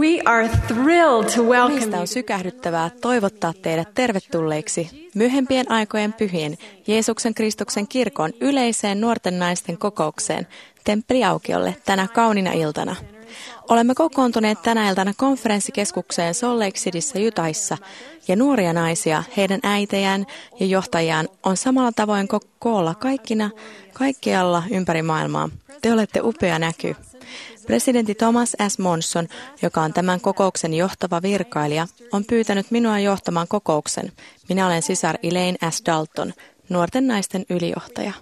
We are thrilled to welcome Meistä on sykähdyttävää toivottaa teidät tervetulleiksi myöhempien aikojen pyhien Jeesuksen Kristuksen kirkon yleiseen nuorten naisten kokoukseen Temppeliaukiolle tänä kaunina iltana. Olemme kokoontuneet tänä iltana konferenssikeskukseen Salt Lake Cityssä Utahissa, ja nuoria naisia, heidän äitejään ja johtajiaan on samalla tavoin koolla kaikkialla ympäri maailmaa. Te olette upea näky. Presidentti Thomas S. Monson, joka on tämän kokouksen johtava virkailija, on pyytänyt minua johtamaan kokouksen. Minä olen sisar Elaine S. Dalton, nuorten naisten ylijohtaja.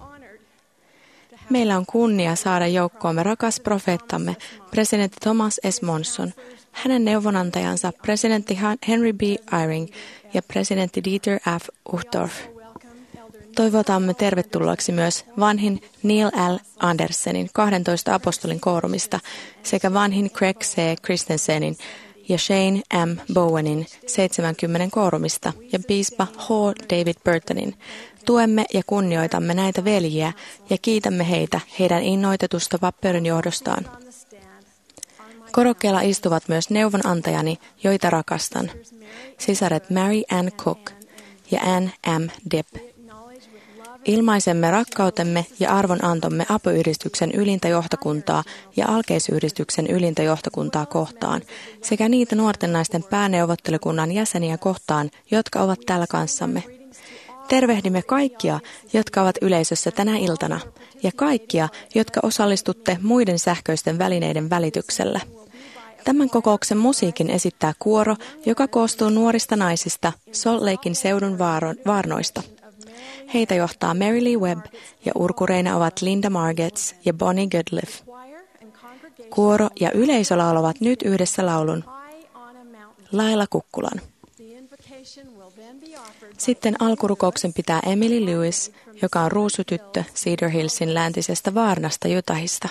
Meillä on kunnia saada joukkoomme rakas profeettamme, presidentti Thomas S. Monson, hänen neuvonantajansa presidentti Henry B. Eyring ja presidentti Dieter F. Uchtdorf. Toivotamme tervetulleeksi myös vanhin Neil L. Andersenin 12 apostolin koorumista sekä vanhin Craig C. Christensenin ja Shane M. Bowenin 70 koorumista ja piispa H. David Burtonin. Tuemme ja kunnioitamme näitä veljiä ja kiitämme heitä heidän innoitetusta vappeuden johdostaan. Korokkeella istuvat myös neuvonantajani, joita rakastan, sisaret Mary Ann Cook ja Ann M. Depp. Ilmaisemme rakkautemme ja arvonantomme apuyhdistyksen ylintä johtokuntaa ja alkeisyhdistyksen ylintä johtokuntaa kohtaan sekä niitä nuorten naisten pääneuvottelukunnan jäseniä kohtaan, jotka ovat täällä kanssamme. Tervehdimme kaikkia, jotka ovat yleisössä tänä iltana, ja kaikkia, jotka osallistutte muiden sähköisten välineiden välityksellä. Tämän kokouksen musiikin esittää kuoro, joka koostuu nuorista naisista Salt Lakein seudun vaarnoista. Heitä johtaa Mary Lee Webb ja urkureina ovat Linda Margetts ja Bonnie Goodliff. Kuoro ja yleisö laulavat nyt yhdessä laulun Laila Kukkulan. Sitten alkurukouksen pitää Emily Lewis, joka on ruusutyttö Cedar Hillsin läntisestä Vaarnasta Utahista.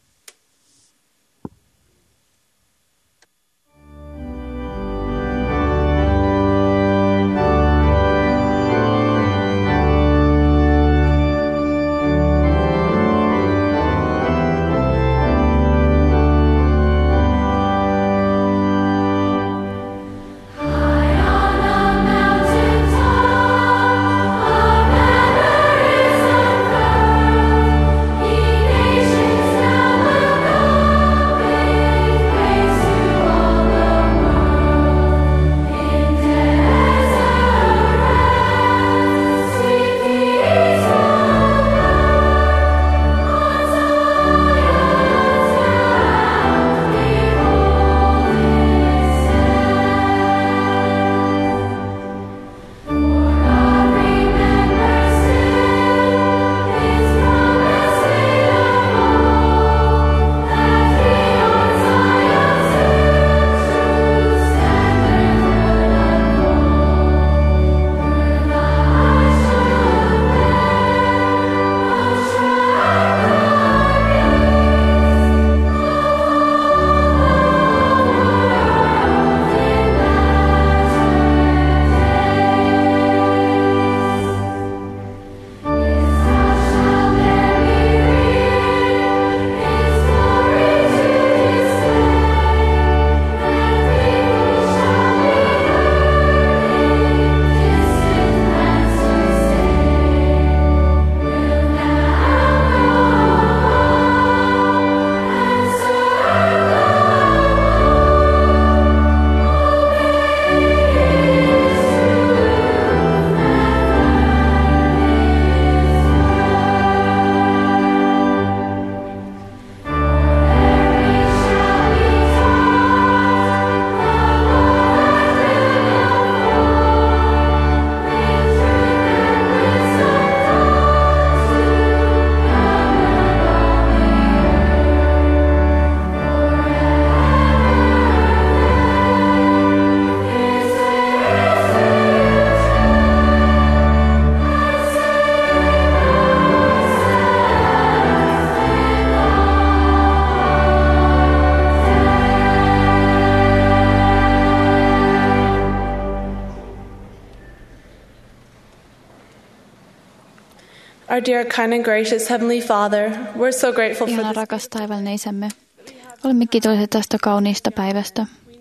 Our dear, kind and gracious Heavenly Father, we're so grateful for Ihana this. rakas taivaallinen Isämme, olemme kiitollisia tästä kauniista päivästä.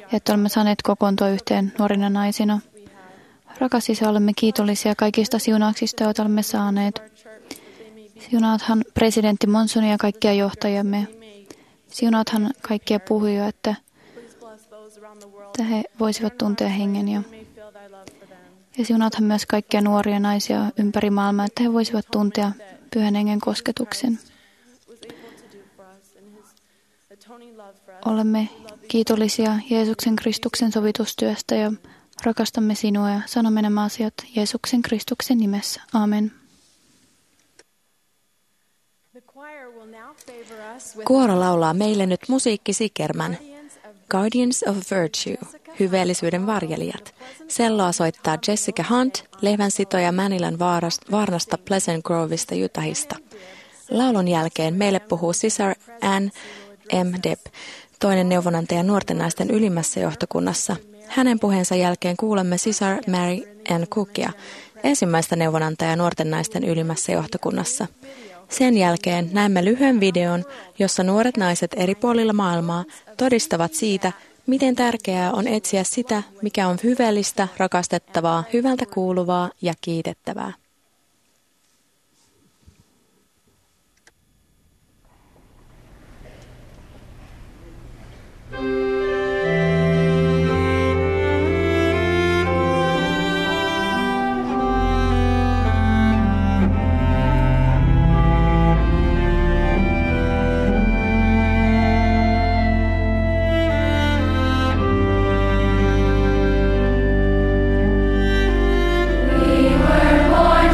ja että olemme saaneet kokoontua yhteen nuorina naisina. Rakas Isä, olemme kiitollisia kaikista siunauksista, joita olemme saaneet. Siunaathan presidentti Monsonia ja kaikkia johtajamme. Siunaathan kaikkia puhujia, että he voisivat tuntea hengen. Ja siunaathan myös kaikkia nuoria naisia ympäri maailmaa, että he voisivat tuntea Pyhän Hengen kosketuksen. Olemme kiitollisia Jeesuksen Kristuksen sovitustyöstä ja rakastamme sinua ja sanomme nämä asiat Jeesuksen Kristuksen nimessä. Amen. Kuoro laulaa meille nyt musiikkisikermän Guardians of Virtue, hyveellisyyden varjelijat. Selloa soittaa Jessica Hunt, lehvänsitoja Manilan Vaarnasta Pleasant Grovesta Utahista. Laulun jälkeen meille puhuu Sisar Ann M. Depp, toinen neuvonantaja nuorten naisten ylimmässä johtokunnassa. Hänen puheensa jälkeen kuulemme Sisar Mary Ann Cookia, ensimmäistä neuvonantajaa nuorten naisten ylimmässä johtokunnassa. Sen jälkeen näemme lyhyen videon, jossa nuoret naiset eri puolilla maailmaa todistavat siitä, miten tärkeää on etsiä sitä, mikä on hyveellistä, rakastettavaa, hyvältä kuuluvaa ja kiitettävää. Born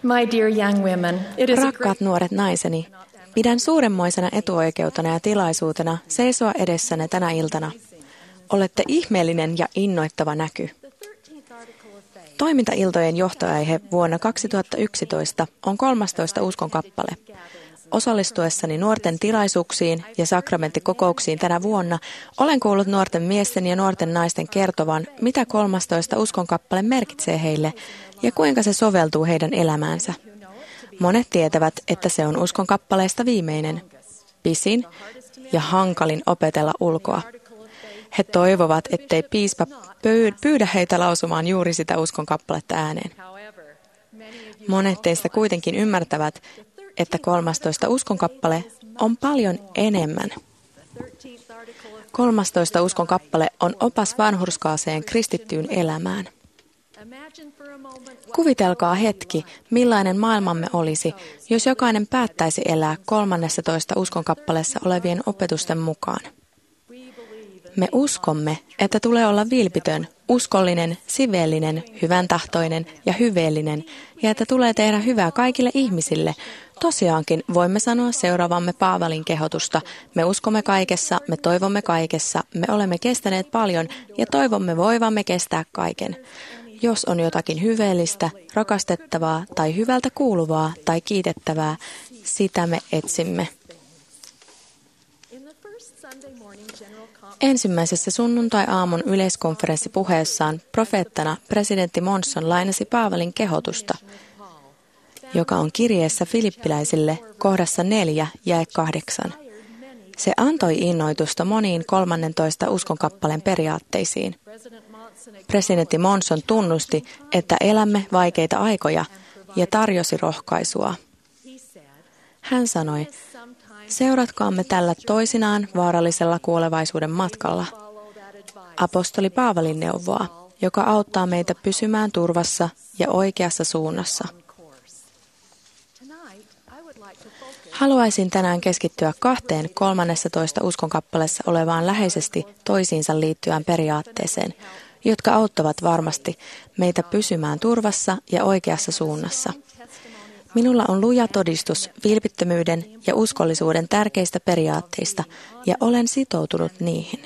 My dear young women, it is a Rakkaat nuoret naiseni, pidän suuremmoisena etuoikeutena ja tilaisuutena seisoa edessänne tänä iltana. Olette ihmeellinen ja innoittava näky. Toimintailtojen johtoaihe vuonna 2011 on 13 uskonkappale. Osallistuessani nuorten tilaisuuksiin ja sakramenttikokouksiin tänä vuonna olen kuullut nuorten miesten ja nuorten naisten kertovan, mitä 13 uskonkappale merkitsee heille ja kuinka se soveltuu heidän elämäänsä. Monet tietävät, että se on uskonkappaleista viimeinen, pisin ja hankalin opetella ulkoa. He toivovat, ettei piispa pyydä heitä lausumaan juuri sitä uskonkappaletta ääneen. Monet teistä kuitenkin ymmärtävät, että 13 uskonkappale on paljon enemmän. 13 uskonkappale on opas vanhurskaaseen kristittyyn elämään. Kuvitelkaa hetki, millainen maailmamme olisi, jos jokainen päättäisi elää 13 uskonkappaleessa olevien opetusten mukaan. Me uskomme, että tulee olla vilpitön, uskollinen, siveellinen, hyväntahtoinen ja hyveellinen, ja että tulee tehdä hyvää kaikille ihmisille. Tosiaankin voimme sanoa seuraavamme Paavalin kehotusta. Me uskomme kaikessa, me toivomme kaikessa, me olemme kestäneet paljon ja toivomme voivamme kestää kaiken. Jos on jotakin hyveellistä, rakastettavaa tai hyvältä kuuluvaa tai kiitettävää, sitä me etsimme. Ensimmäisessä sunnuntai-aamun yleiskonferenssipuheessaan profeettana presidentti Monson lainasi Paavalin kehotusta, joka on kirjeessä filippiläisille kohdassa 4 jae 8. Se antoi innoitusta moniin 13 uskonkappaleen periaatteisiin. Presidentti Monson tunnusti, että elämme vaikeita aikoja ja tarjosi rohkaisua. Hän sanoi, seuratkaamme tällä toisinaan vaarallisella kuolevaisuuden matkalla. Apostoli Paavalin neuvoa, joka auttaa meitä pysymään turvassa ja oikeassa suunnassa. Haluaisin tänään keskittyä 13 uskonkappaleessa olevaan läheisesti toisiinsa liittyvään periaatteeseen, jotka auttavat varmasti meitä pysymään turvassa ja oikeassa suunnassa. Minulla on luja todistus vilpittömyyden ja uskollisuuden tärkeistä periaatteista ja olen sitoutunut niihin.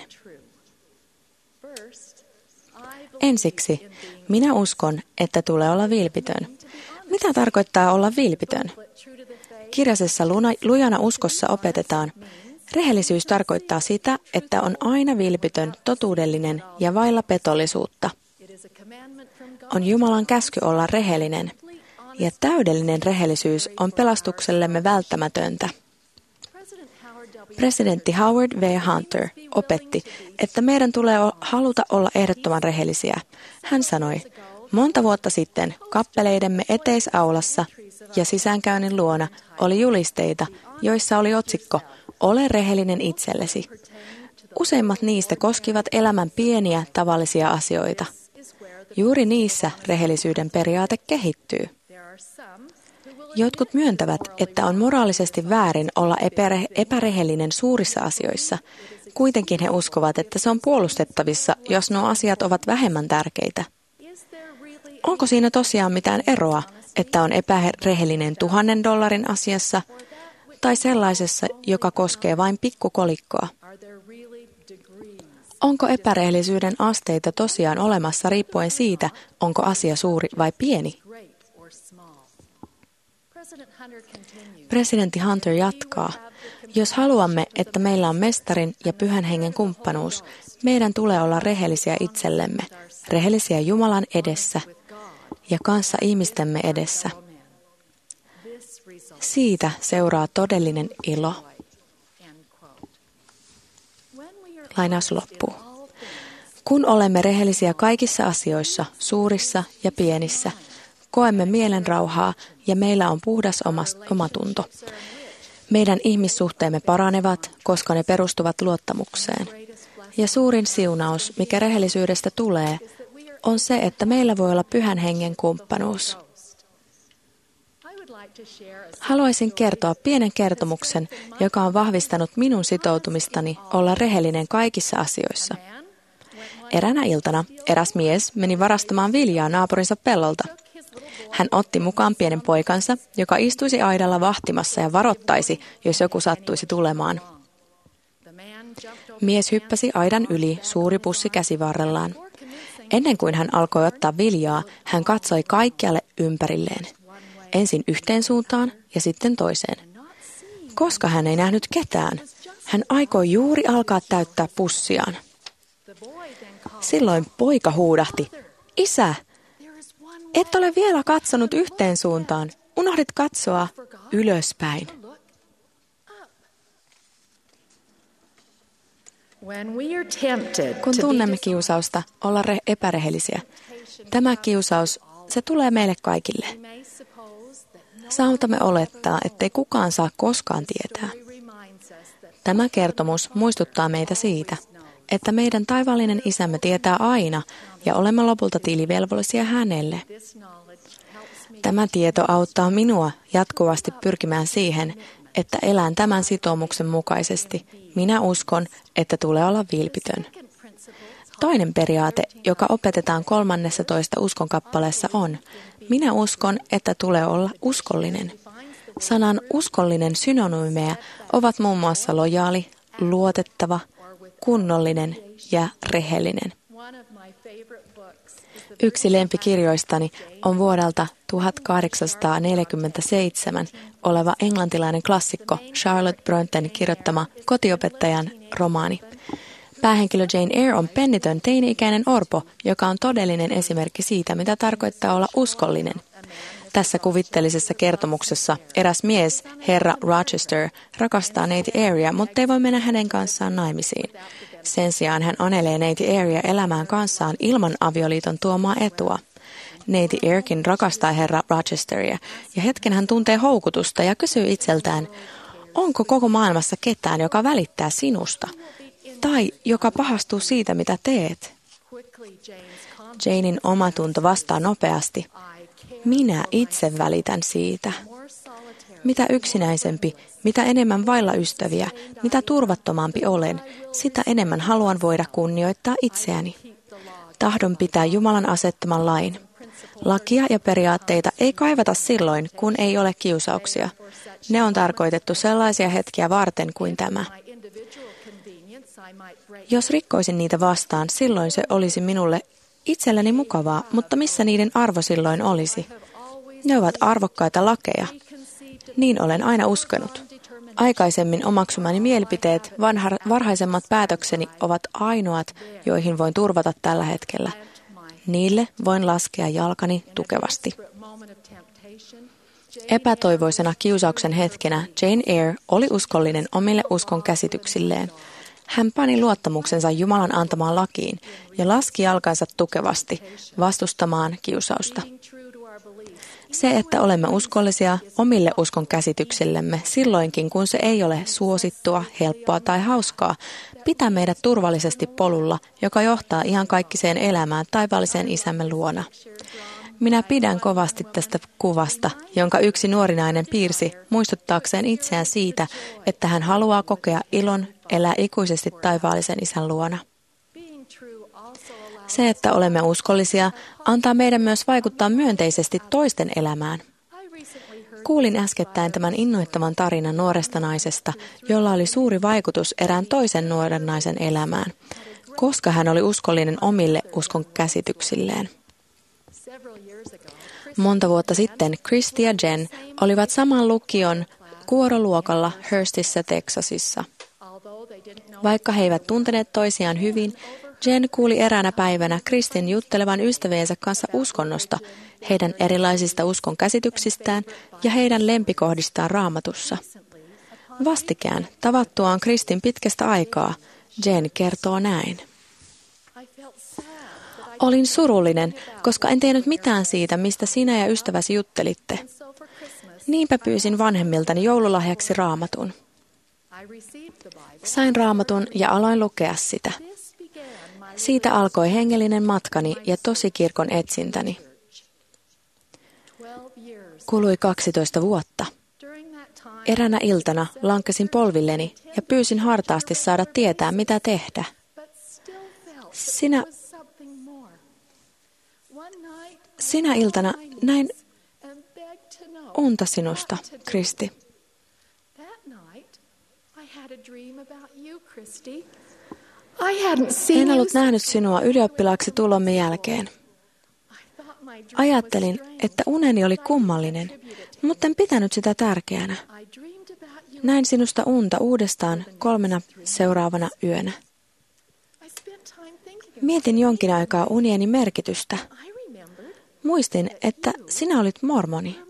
Ensiksi, minä uskon, että tulee olla vilpitön. Mitä tarkoittaa olla vilpitön? Kirjasessa lujana uskossa opetetaan, rehellisyys tarkoittaa sitä, että on aina vilpitön, totuudellinen ja vailla petollisuutta. On Jumalan käsky olla rehellinen, ja täydellinen rehellisyys on pelastuksellemme välttämätöntä. Presidentti Howard V. Hunter opetti, että meidän tulee haluta olla ehdottoman rehellisiä. Hän sanoi, monta vuotta sitten kappeleidemme eteisaulassa ja sisäänkäynnin luona oli julisteita, joissa oli otsikko, ole rehellinen itsellesi. Useimmat niistä koskivat elämän pieniä tavallisia asioita. Juuri niissä rehellisyyden periaate kehittyy. Jotkut myöntävät, että on moraalisesti väärin olla epärehellinen suurissa asioissa. Kuitenkin he uskovat, että se on puolustettavissa, jos nuo asiat ovat vähemmän tärkeitä. Onko siinä tosiaan mitään eroa, että on epärehellinen $1,000 asiassa tai sellaisessa, joka koskee vain pikkukolikkoa? Onko epärehellisyyden asteita tosiaan olemassa riippuen siitä, onko asia suuri vai pieni? Presidentti Hunter jatkaa, jos haluamme, että meillä on mestarin ja pyhän hengen kumppanuus, meidän tulee olla rehellisiä itsellemme, rehellisiä Jumalan edessä ja kanssa ihmistemme edessä. Siitä seuraa todellinen ilo. Lainaus loppuu. Kun olemme rehellisiä kaikissa asioissa, suurissa ja pienissä, koemme mielenrauhaa ja meillä on puhdas omatunto. Meidän ihmissuhteemme paranevat, koska ne perustuvat luottamukseen. Ja suurin siunaus, mikä rehellisyydestä tulee, on se, että meillä voi olla pyhän hengen kumppanuus. Haluaisin kertoa pienen kertomuksen, joka on vahvistanut minun sitoutumistani olla rehellinen kaikissa asioissa. Eräänä iltana eräs mies meni varastamaan viljaa naapurinsa pellolta. Hän otti mukaan pienen poikansa, joka istuisi aidalla vahtimassa ja varoittaisi, jos joku sattuisi tulemaan. Mies hyppäsi aidan yli, suuri pussi käsivarrellaan. Ennen kuin hän alkoi ottaa viljaa, hän katsoi kaikkialle ympärilleen. Ensin yhteen suuntaan ja sitten toiseen. Koska hän ei nähnyt ketään, hän aikoi juuri alkaa täyttää pussiaan. Silloin poika huudahti, "Isä, et ole vielä katsonut yhteen suuntaan. Unohdit katsoa ylöspäin." Kun tunnemme kiusausta olla epärehellisiä, tämä kiusaus, se tulee meille kaikille. Saatamme olettaa, ettei kukaan saa koskaan tietää. Tämä kertomus muistuttaa meitä siitä, että meidän taivaallinen Isämme tietää aina ja olemme lopulta tilivelvollisia hänelle. Tämä tieto auttaa minua jatkuvasti pyrkimään siihen, että elän tämän sitoumuksen mukaisesti. Minä uskon, että tulee olla vilpitön. Toinen periaate, joka opetetaan 13 uskonkappaleessa on, minä uskon, että tulee olla uskollinen. Sanan uskollinen synonyymeja ovat muun muassa lojaali, luotettava, kunnollinen ja rehellinen. Yksi lempikirjoistani on vuodelta 1847 oleva englantilainen klassikko Charlotte Bronten kirjoittama Kotiopettajan romaani. Päähenkilö Jane Eyre on pennitön teini-ikäinen orpo, joka on todellinen esimerkki siitä, mitä tarkoittaa olla uskollinen. Tässä kuvitteellisessa kertomuksessa eräs mies, herra Rochester, rakastaa neiti Eyreä, mutta ei voi mennä hänen kanssaan naimisiin. Sen sijaan hän anelee neiti Eyreä elämään kanssaan ilman avioliiton tuomaa etua. Neiti Eyrekin rakastaa herra Rochesteria, ja hetken hän tuntee houkutusta ja kysyy itseltään, onko koko maailmassa ketään, joka välittää sinusta, tai joka pahastuu siitä, mitä teet? Janein omatunto vastaa nopeasti, minä itse välitän siitä. Mitä yksinäisempi, mitä enemmän vailla ystäviä, mitä turvattomampi olen, sitä enemmän haluan voida kunnioittaa itseäni. Tahdon pitää Jumalan asettaman lain. Lakia ja periaatteita ei kaivata silloin, kun ei ole kiusauksia. Ne on tarkoitettu sellaisia hetkiä varten kuin tämä. Jos rikkoisin niitä vastaan, silloin se olisi minulle itselleni mukavaa, mutta missä niiden arvo silloin olisi? Ne ovat arvokkaita lakeja. Niin olen aina uskonut. Aikaisemmin omaksumani mielipiteet, varhaisemmat päätökseni ovat ainoat, joihin voin turvata tällä hetkellä. Niille voin laskea jalkani tukevasti. Epätoivoisena kiusauksen hetkenä Jane Eyre oli uskollinen omille uskon käsityksilleen. Hän pani luottamuksensa Jumalan antamaan lakiin ja laski jalkansa tukevasti vastustamaan kiusausta. Se, että olemme uskollisia omille uskon käsityksillemme silloinkin, kun se ei ole suosittua, helppoa tai hauskaa, pitää meidät turvallisesti polulla, joka johtaa ihan kaikkiseen elämään taivaallisen Isämme luona. Minä pidän kovasti tästä kuvasta, jonka yksi nuori nainen piirsi muistuttaakseen itseään siitä, että hän haluaa kokea ilon, elää ikuisesti taivaallisen Isän luona. Se, että olemme uskollisia, antaa meidän myös vaikuttaa myönteisesti toisten elämään. Kuulin äskettäin tämän innoittavan tarinan nuoresta naisesta, jolla oli suuri vaikutus erään toisen nuoren naisen elämään, koska hän oli uskollinen omille uskon käsityksilleen. Monta vuotta sitten Christy ja Jen olivat saman lukion kuoroluokalla Hurstissa, Texasissa. Vaikka he eivät tunteneet toisiaan hyvin, Jen kuuli eräänä päivänä Kristin juttelevan ystäviensä kanssa uskonnosta, heidän erilaisista uskon käsityksistään ja heidän lempikohdistaan Raamatussa. Vastikään tavattuaan Kristin pitkästä aikaa, Jen kertoo näin. Olin surullinen, koska en tiennyt mitään siitä, mistä sinä ja ystäväsi juttelitte. Niinpä pyysin vanhemmiltani joululahjaksi Raamatun. Sain Raamatun ja aloin lukea sitä. Siitä alkoi hengellinen matkani ja tosikirkon etsintäni. Kului 12 vuotta. Eräänä iltana lankesin polvilleni ja pyysin hartaasti saada tietää, mitä tehdä. Sinä iltana näin unta sinusta, Kristi. En ollut nähnyt sinua ylioppilaaksi tulomme jälkeen. Ajattelin, että uneni oli kummallinen, mutta en pitänyt sitä tärkeänä. Näin sinusta unta uudestaan 3 seuraavana yönä. Mietin jonkin aikaa unieni merkitystä. Muistin, että sinä olit mormoni.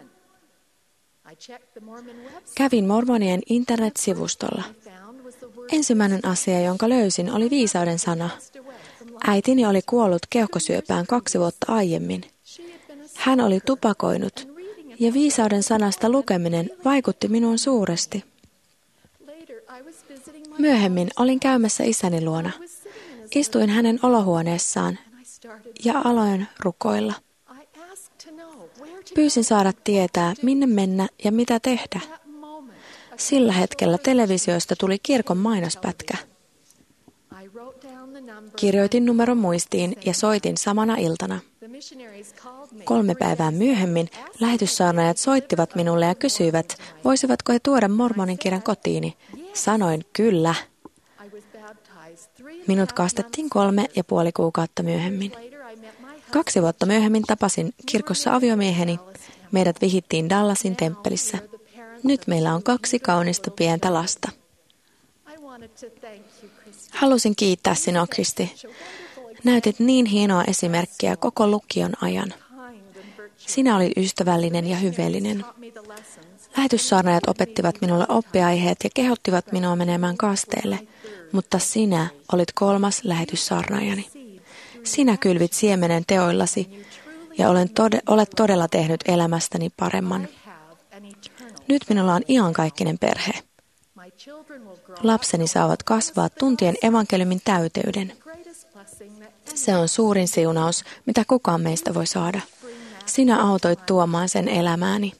Kävin mormonien internetsivustolla. Ensimmäinen asia, jonka löysin, oli viisauden sana. Äitini oli kuollut keuhkosyöpään 2 vuotta aiemmin. Hän oli tupakoinut, ja viisauden sanasta lukeminen vaikutti minuun suuresti. Myöhemmin olin käymässä isäni luona. Istuin hänen olohuoneessaan ja aloin rukoilla. Pyysin saada tietää, minne mennä ja mitä tehdä. Sillä hetkellä televisioista tuli kirkon mainospätkä. Kirjoitin numeron muistiin ja soitin samana iltana. 3 päivää myöhemmin lähetyssaarnaajat soittivat minulle ja kysyivät, voisivatko he tuoda mormonin kirjan kotiini. Sanoin kyllä. Minut kastettiin 3,5 kuukautta myöhemmin. 2 vuotta myöhemmin tapasin kirkossa aviomieheni. Meidät vihittiin Dallasin temppelissä. Nyt meillä on 2 kaunista pientä lasta. Halusin kiittää sinua, Kristi. Näytit niin hienoa esimerkkiä koko lukion ajan. Sinä olit ystävällinen ja hyveellinen. Lähetyssaarnaajat opettivat minulle oppiaiheet ja kehottivat minua menemään kasteelle, mutta sinä olit 3. lähetyssaarnaajani. Sinä kylvit siemenen teoillasi ja olet todella tehnyt elämästäni paremman. Nyt minulla on iankaikkinen perhe. Lapseni saavat kasvaa tuntien evankeliumin täyteyden. Se on suurin siunaus, mitä kukaan meistä voi saada. Sinä autoit tuomaan sen elämääni.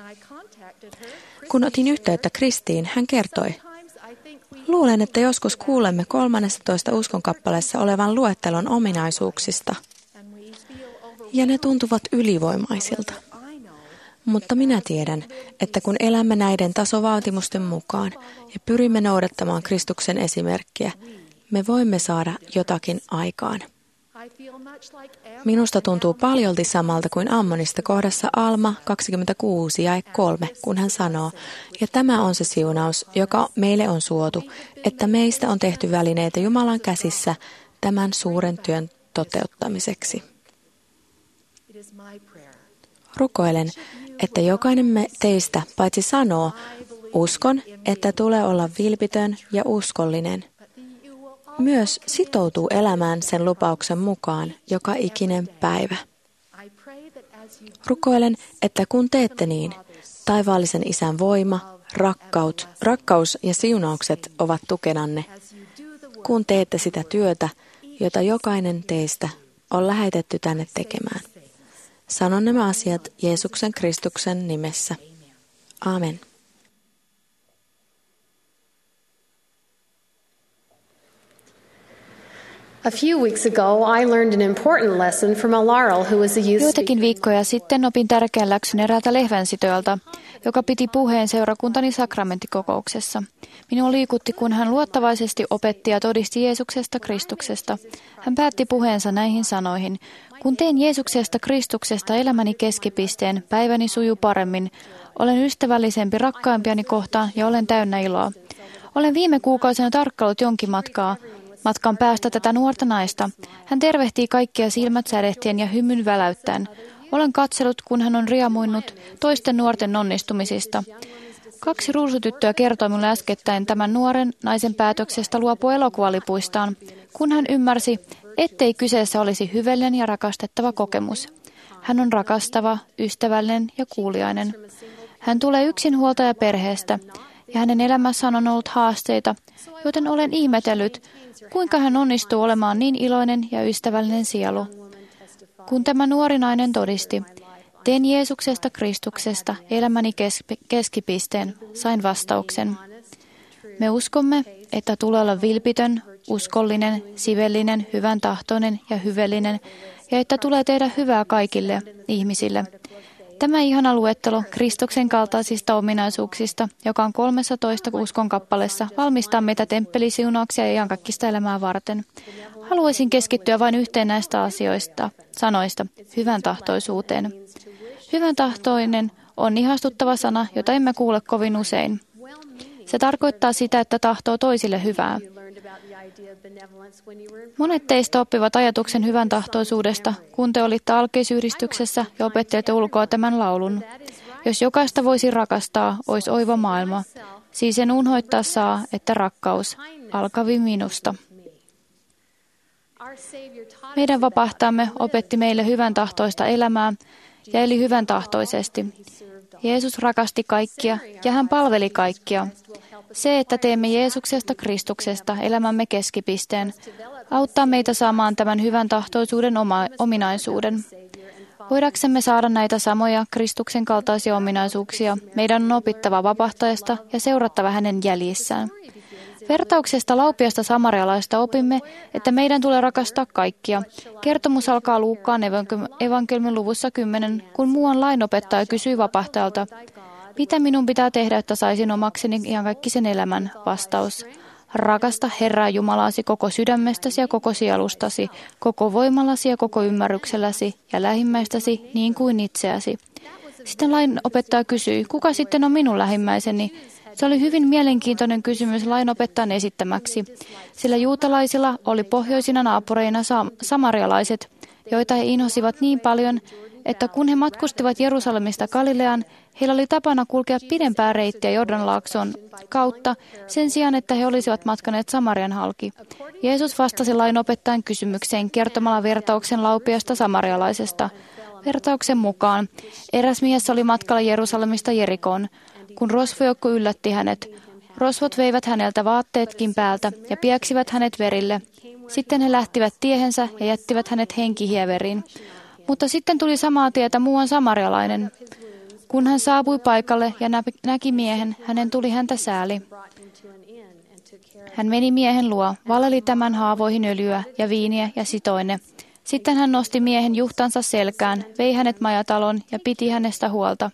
Kun otin yhteyttä Kristiin, hän kertoi, luulen, että joskus kuulemme 13 uskonkappaleessa olevan luettelon ominaisuuksista, ja ne tuntuvat ylivoimaisilta. Mutta minä tiedän, että kun elämme näiden tasovaatimusten mukaan ja pyrimme noudattamaan Kristuksen esimerkkiä, me voimme saada jotakin aikaan. Minusta tuntuu paljolti samalta kuin Ammonista kohdassa Alma 26 jae 3, kun hän sanoo, ja tämä on se siunaus, joka meille on suotu, että meistä on tehty välineitä Jumalan käsissä tämän suuren työn toteuttamiseksi. Rukoilen, että jokainen teistä paitsi sanoo, uskon, että tulee olla vilpitön ja uskollinen, myös sitoutuu elämään sen lupauksen mukaan joka ikinen päivä. Rukoilen, että kun teette niin, taivaallisen Isän voima, rakkaus ja siunaukset ovat tukenanne, kun teette sitä työtä, jota jokainen teistä on lähetetty tänne tekemään. Sanon nämä asiat Jeesuksen Kristuksen nimessä. Amen. A few weeks ago, I learned an important lesson from a Laurel who was a youth Joitakin viikkoja sitten opin tärkeän läksyn eräältä lehvänsitöältä, joka piti puheen seurakuntani sakramentikokouksessa. Minua liikutti, kun hän luottavaisesti opetti ja todisti Jeesuksesta Kristuksesta. Hän päätti puheensa näihin sanoihin: kun teen Jeesuksesta Kristuksesta elämäni keskipisteen, päiväni sujuu paremmin. Olen ystävällisempi rakkaimpiani kohtaan ja olen täynnä iloa. Olen viime kuukausina tarkkaillut jonkin matkan päästä tätä nuorta naista. Hän tervehtii kaikkia silmät sädehtien ja hymyn väläyttäen. Olen katsellut, kun hän on riemuinnut toisten nuorten onnistumisista. 2 ruusutyttöä kertoi minulle äskettäin tämän nuoren naisen päätöksestä luopua elokuvalipuistaan, kun hän ymmärsi, ettei kyseessä olisi hyvällinen ja rakastettava kokemus. Hän on rakastava, ystävällinen ja kuuliainen. Hän tulee yksinhuoltajaperheestä ja hänen elämässään on ollut haasteita, joten olen ihmetellyt, kuinka hän onnistuu olemaan niin iloinen ja ystävällinen sielu. Kun tämä nuori nainen todisti, teen Jeesuksesta Kristuksesta elämäni keskipisteen, sain vastauksen. Me uskomme, että tulee olla vilpitön, uskollinen, sivellinen, hyvän tahtoinen ja hyvällinen, ja että tulee tehdä hyvää kaikille ihmisille. Tämä ihana luettelo Kristuksen kaltaisista ominaisuuksista, joka on 13 uskon kappaleessa, valmistaa meitä temppelisiunauksia ja iankaikkista elämää varten. Haluaisin keskittyä vain yhteen näistä sanoista, hyvän tahtoisuuteen. Hyvän tahtoinen on ihastuttava sana, jota emme kuule kovin usein. Se tarkoittaa sitä, että tahtoo toisille hyvää. Monet teistä oppivat ajatuksen hyvän tahtoisuudesta, kun te olitte alkeisyhdistyksessä ja opettelitte ulkoa tämän laulun. Jos jokaista voisi rakastaa, olisi oiva maailma. Siis en unhoittaa saa, että rakkaus alkavi minusta. Meidän vapahtajamme opetti meille hyvän tahtoista elämää ja eli hyvän tahtoisesti. Jeesus rakasti kaikkia ja hän palveli kaikkia. Se, että teemme Jeesuksesta Kristuksesta elämämme keskipisteen, auttaa meitä saamaan tämän hyvän tahtoisuuden ominaisuuden. Voidaksemme saada näitä samoja Kristuksen kaltaisia ominaisuuksia, meidän on opittava vapahtajasta ja seurattava hänen jäljissään. Vertauksesta laupiasta samarialaista opimme, että meidän tulee rakastaa kaikkia. Kertomus alkaa Luukkaan evankeliumin luvussa 10, kun muuan lainopettaja kysyy vapahtajalta, mitä minun pitää tehdä, että saisin omakseni iankaikkisen elämän? Vastaus. Rakasta Herraa Jumalaasi koko sydämestäsi ja koko sielustasi, koko voimallasi ja koko ymmärrykselläsi ja lähimmäistäsi niin kuin itseäsi. Sitten lainopettaja kysyi, kuka sitten on minun lähimmäiseni? Se oli hyvin mielenkiintoinen kysymys lainopettajan esittämäksi, sillä juutalaisilla oli pohjoisina naapureina samarialaiset, joita he inhosivat niin paljon, että kun he matkustivat Jerusalemista Galileaan, heillä oli tapana kulkea pidempää reittiä Jordanlaakson kautta sen sijaan, että he olisivat matkaneet Samarian halki. Jeesus vastasi lainopettajan kysymykseen kertomalla vertauksen laupiasta samarialaisesta. Vertauksen mukaan eräs mies oli matkalla Jerusalemista Jerikoon, kun rosvojoukko yllätti hänet. Rosvot veivät häneltä vaatteetkin päältä ja pieksivät hänet verille. Sitten he lähtivät tiehensä ja jättivät hänet henkihieveriin. Mutta sitten tuli samaa tietä muuan samarialainen. Kun hän saapui paikalle ja näki miehen, hänen tuli häntä sääli. Hän meni miehen luo, valeli tämän haavoihin öljyä ja viiniä ja sitoi ne. Sitten hän nosti miehen juhtansa selkään, vei hänet majatalon ja piti hänestä huolta.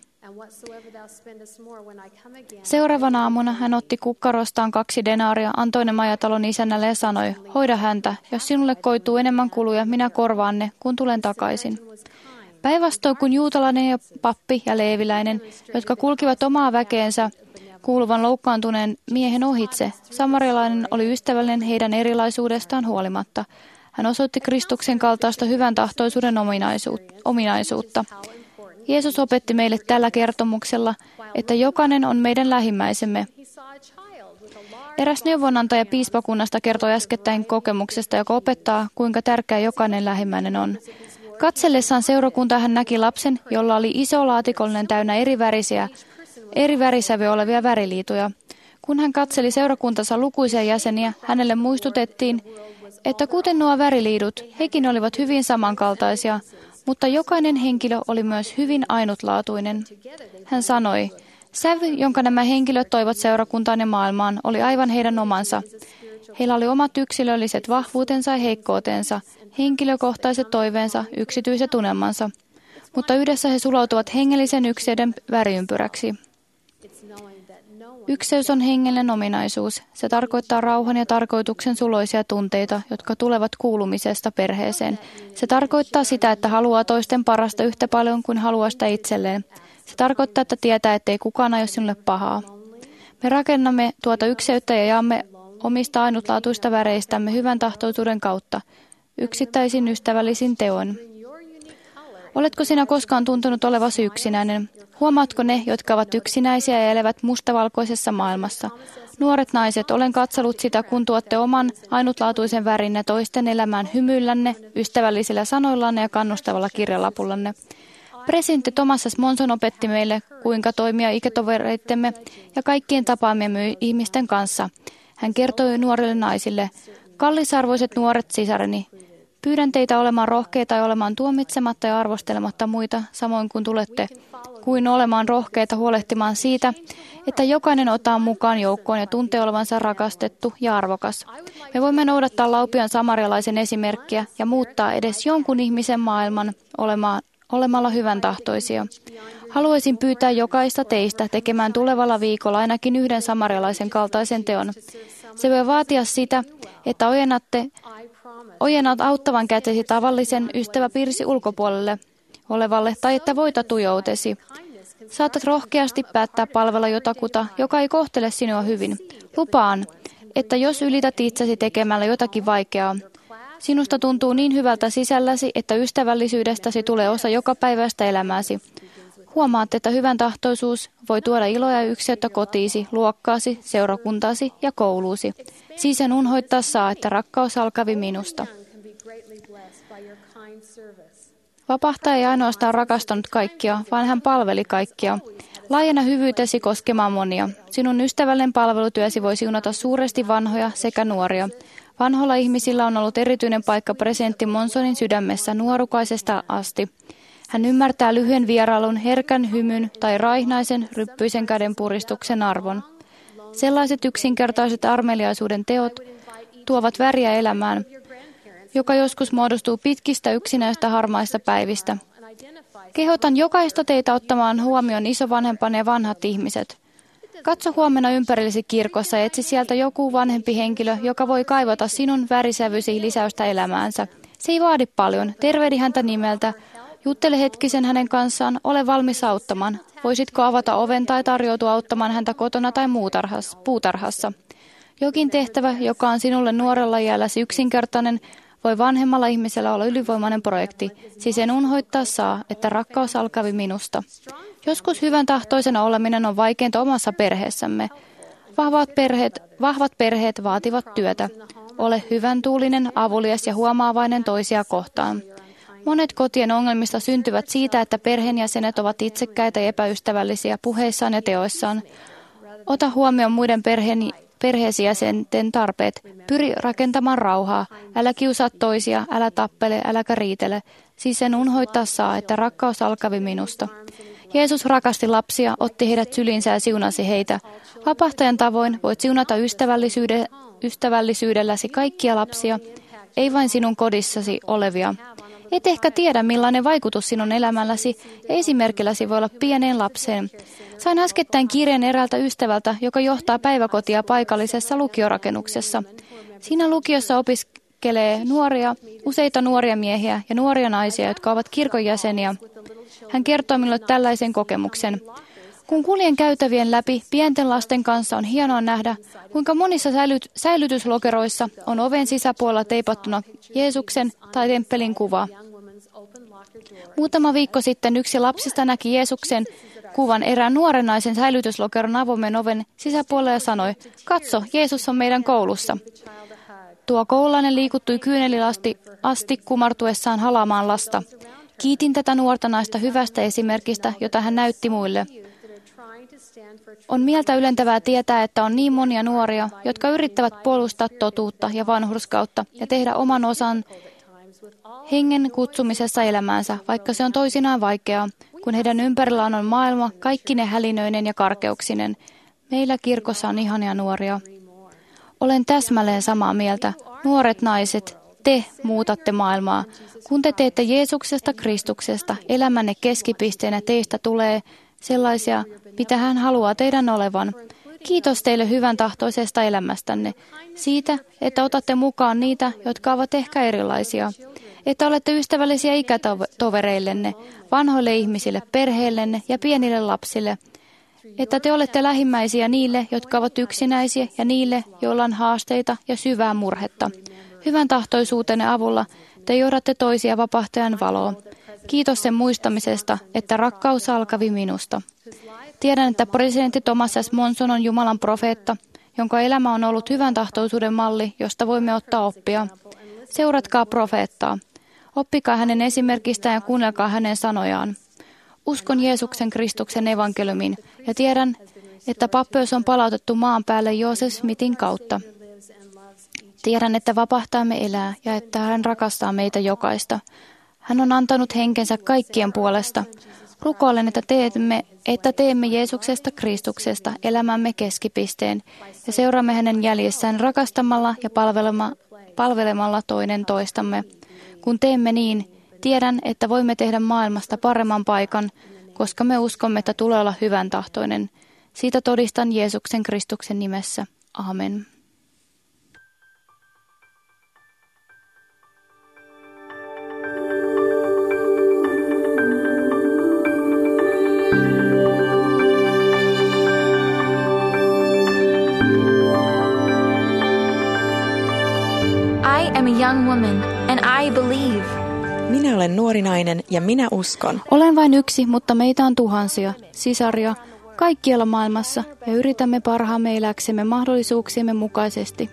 Seuraavana aamuna hän otti kukkarostaan 2 denaaria, antoi ne majatalon isännälle ja sanoi, hoida häntä, jos sinulle koituu enemmän kuluja, minä korvaan ne, kun tulen takaisin. Päinvastoin kuin juutalainen ja pappi ja leeviläinen, jotka kulkivat omaa väkeensä kuuluvan loukkaantuneen miehen ohitse, samarialainen oli ystävällinen heidän erilaisuudestaan huolimatta. Hän osoitti Kristuksen kaltaista hyvän tahtoisuuden ominaisuutta. Jeesus opetti meille tällä kertomuksella, että jokainen on meidän lähimmäisemme. Eräs neuvonantaja piispakunnasta kertoi äskettäin kokemuksesta, joka opettaa, kuinka tärkeä jokainen lähimmäinen on. Katsellessaan seurakuntaa hän näki lapsen, jolla oli iso laatikollinen täynnä eri värisävyjä olevia väriliituja. Kun hän katseli seurakuntansa lukuisia jäseniä, hänelle muistutettiin, että kuten nuo väriliidut, hekin olivat hyvin samankaltaisia, mutta jokainen henkilö oli myös hyvin ainutlaatuinen. Hän sanoi, sävy, jonka nämä henkilöt toivat seurakuntaan ja maailmaan, oli aivan heidän omansa. Heillä oli omat yksilölliset vahvuutensa ja heikkoutensa, henkilökohtaiset toiveensa, yksityiset unelmansa. Mutta yhdessä he sulautuvat hengellisen ykseyden väriympyräksi. Ykseys on hengellinen ominaisuus. Se tarkoittaa rauhan ja tarkoituksen suloisia tunteita, jotka tulevat kuulumisesta perheeseen. Se tarkoittaa sitä, että haluaa toisten parasta yhtä paljon kuin haluaa sitä itselleen. Se tarkoittaa, että tietää, ettei kukaan aio sinulle pahaa. Me rakennamme tuota ykseyttä ja jaamme omista ainutlaatuista väreistämme hyvän tahtoisuuden kautta, yksittäisin ystävällisin teoin. Oletko sinä koskaan tuntunut olevasi yksinäinen? Huomaatko ne, jotka ovat yksinäisiä ja elävät mustavalkoisessa maailmassa? Nuoret naiset, olen katsellut sitä, kun tuotte oman ainutlaatuisen värinne toisten elämään hymyillänne, ystävällisillä sanoillanne ja kannustavalla kirjalapullanne. Presidentti Thomas S. Monson opetti meille, kuinka toimia ikätovereittemme ja kaikkien tapaamiemme ihmisten kanssa. Hän kertoi nuorille naisille, kallisarvoiset nuoret sisareni, pyydän teitä olemaan rohkeita ja olemaan tuomitsematta ja arvostelematta muita, samoin kuin tulette, kuin olemaan rohkeita huolehtimaan siitä, että jokainen ottaa mukaan joukkoon ja tuntee olevansa rakastettu ja arvokas. Me voimme noudattaa laupian samarialaisen esimerkkiä ja muuttaa edes jonkun ihmisen maailman olemaan olemalla hyvän tahtoisia. Haluaisin pyytää jokaista teistä tekemään tulevalla viikolla ainakin yhden samarialaisen kaltaisen teon. Se voi vaatia sitä, että ojennat auttavan kätesi tavallisen ystäväpiirisi ulkopuolelle olevalle tai että voitat tujoutesi. Saatat rohkeasti päättää palvella jotakuta, joka ei kohtele sinua hyvin. Lupaan, että jos ylität itsesi tekemällä jotakin vaikeaa, sinusta tuntuu niin hyvältä sisälläsi, että ystävällisyydestäsi tulee osa jokapäiväistä elämääsi. Huomaat, että hyvän tahtoisuus voi tuoda iloa ja ykseyttä kotiisi, luokkaasi, seurakuntaasi ja kouluusi. Siis sen unhoittaa saa, että rakkaus alkavi minusta. Vapahtaja ei ainoastaan rakastanut kaikkia, vaan hän palveli kaikkia. Laajenna hyvyytesi koskemaan monia. Sinun ystävällinen palvelutyösi voi siunata suuresti vanhoja sekä nuoria. Vanhoilla ihmisillä on ollut erityinen paikka presidentti Monsonin sydämessä nuorukaisesta asti. Hän ymmärtää lyhyen vierailun, herkän hymyn tai raihnaisen, ryppyisen kädenpuristuksen arvon. Sellaiset yksinkertaiset armeliaisuuden teot tuovat väriä elämään, joka joskus muodostuu pitkistä yksinäistä harmaista päivistä. Kehotan jokaista teitä ottamaan huomioon isovanhempani ja vanhat ihmiset. Katso huomenna ympärillesi kirkossa ja etsi sieltä joku vanhempi henkilö, joka voi kaivata sinun värisävysi lisäystä elämäänsä. Se ei vaadi paljon. Tervehdi häntä nimeltä. Juttele hetkisen hänen kanssaan. Ole valmis auttamaan. Voisitko avata oven tai tarjoutua auttamaan häntä kotona tai puutarhassa? Jokin tehtävä, joka on sinulle nuorella iälläsi yksinkertainen, voi vanhemmalla ihmisellä olla ylivoimainen projekti. Siis en unhoittaa saa, että rakkaus alkavi minusta. Joskus hyvän tahtoisena oleminen on vaikeinta omassa perheessämme. Vahvat perheet vaativat työtä. Ole hyvän tuulinen, avulias ja huomaavainen toisia kohtaan. Monet kotien ongelmista syntyvät siitä, että perheenjäsenet ovat itsekkäitä ja epäystävällisiä puheissaan ja teoissaan. Ota huomioon muiden perheesi jäsenten tarpeet. Pyri rakentamaan rauhaa. Älä kiusaa toisia, älä tappele, äläkä riitele. Siis sen unhoittaa saa, että rakkaus alkavi minusta. Jeesus rakasti lapsia, otti heidät syliinsä ja siunasi heitä. Vapahtajan tavoin voit siunata ystävällisyydelläsi kaikkia lapsia, ei vain sinun kodissasi olevia. Et ehkä tiedä, millainen vaikutus sinun elämälläsi ja esimerkilläsi voi olla pieneen lapseen. Sain äskettäin kirjeen eräältä ystävältä, joka johtaa päiväkotia paikallisessa lukiorakennuksessa. Siinä lukiossa opiskelee useita nuoria miehiä ja nuoria naisia, jotka ovat kirkon jäseniä. Hän kertoi minulle tällaisen kokemuksen. Kun kuljen käytävien läpi pienten lasten kanssa, on hienoa nähdä, kuinka monissa säilytyslokeroissa on oven sisäpuolella teipattuna Jeesuksen tai temppelin kuva. Muutama viikko sitten yksi lapsista näki Jeesuksen kuvan erään nuoren naisen säilytyslokeron avoimen oven sisäpuolella ja sanoi, katso, Jeesus on meidän koulussa. Tuo koululainen liikuttui kyynelilasti asti kumartuessaan halaamaan lasta. Kiitin tätä nuorta naista hyvästä esimerkistä, jota hän näytti muille. On mieltä ylentävää tietää, että on niin monia nuoria, jotka yrittävät puolustaa totuutta ja vanhurskautta ja tehdä oman osan hengen kutsumisessa elämäänsä, vaikka se on toisinaan vaikeaa, kun heidän ympärillään on maailma kaikkine hälinöinen ja karkeuksinen. Meillä kirkossa on ihania nuoria. Olen täsmälleen samaa mieltä. Nuoret naiset, te muutatte maailmaa. Kun te teette Jeesuksesta Kristuksesta elämänne keskipisteenä, teistä tulee sellaisia, mitä hän haluaa teidän olevan. Kiitos teille hyvän tahtoisesta elämästänne. Siitä, että otatte mukaan niitä, jotka ovat ehkä erilaisia. Että olette ystävällisiä ikätovereillenne, vanhoille ihmisille, perheellenne ja pienille lapsille. Että te olette lähimmäisiä niille, jotka ovat yksinäisiä ja niille, joilla on haasteita ja syvää murhetta. Hyvän tahtoisuutenne avulla te johdatte toisia vapahtajan valoon. Kiitos sen muistamisesta, että rakkaus alkavi minusta. Tiedän, että presidentti Thomas S. Monson on Jumalan profeetta, jonka elämä on ollut hyvän tahtoisuuden malli, josta voimme ottaa oppia. Seuratkaa profeettaa. Oppikaa hänen esimerkistään ja kuunnelkaa hänen sanojaan. Uskon Jeesuksen Kristuksen evankeliumin ja tiedän, että pappeus on palautettu maan päälle Joosef Smithin kautta. Tiedän, että vapahtajamme elää ja että hän rakastaa meitä jokaista. Hän on antanut henkensä kaikkien puolesta. Rukoilen, että teemme Jeesuksesta Kristuksesta elämämme keskipisteen ja seuraamme hänen jäljessään rakastamalla ja palvelemalla toinen toistamme. Kun teemme niin, Tiedän, että voimme tehdä maailmasta paremman paikan, koska me uskomme, että tulee olla hyvän tahtoinen. Siitä todistan Jeesuksen Kristuksen nimessä. Amen. I am a young woman, and I believe. Minä olen nuori nainen ja minä uskon. Olen vain yksi, mutta meitä on tuhansia, sisaria, kaikkialla maailmassa ja yritämme parhaamme eläksemme mahdollisuuksiemme mukaisesti.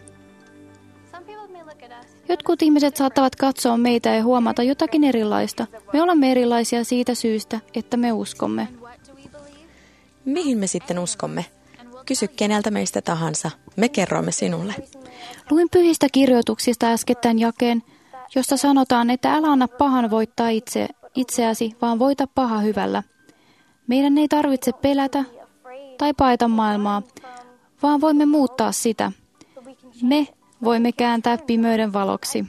Jotkut ihmiset saattavat katsoa meitä ja huomata jotakin erilaista. Me olemme erilaisia siitä syystä, että me uskomme. Mihin me sitten uskomme? Kysy keneltä meistä tahansa. Me kerromme sinulle. Luin pyhistä kirjoituksista äskettäin jakeen, josta sanotaan, että älä anna pahan voittaa itseäsi, vaan voita paha hyvällä. Meidän ei tarvitse pelätä tai paeta maailmaa, vaan voimme muuttaa sitä. Me voimme kääntää pimeyden valoksi.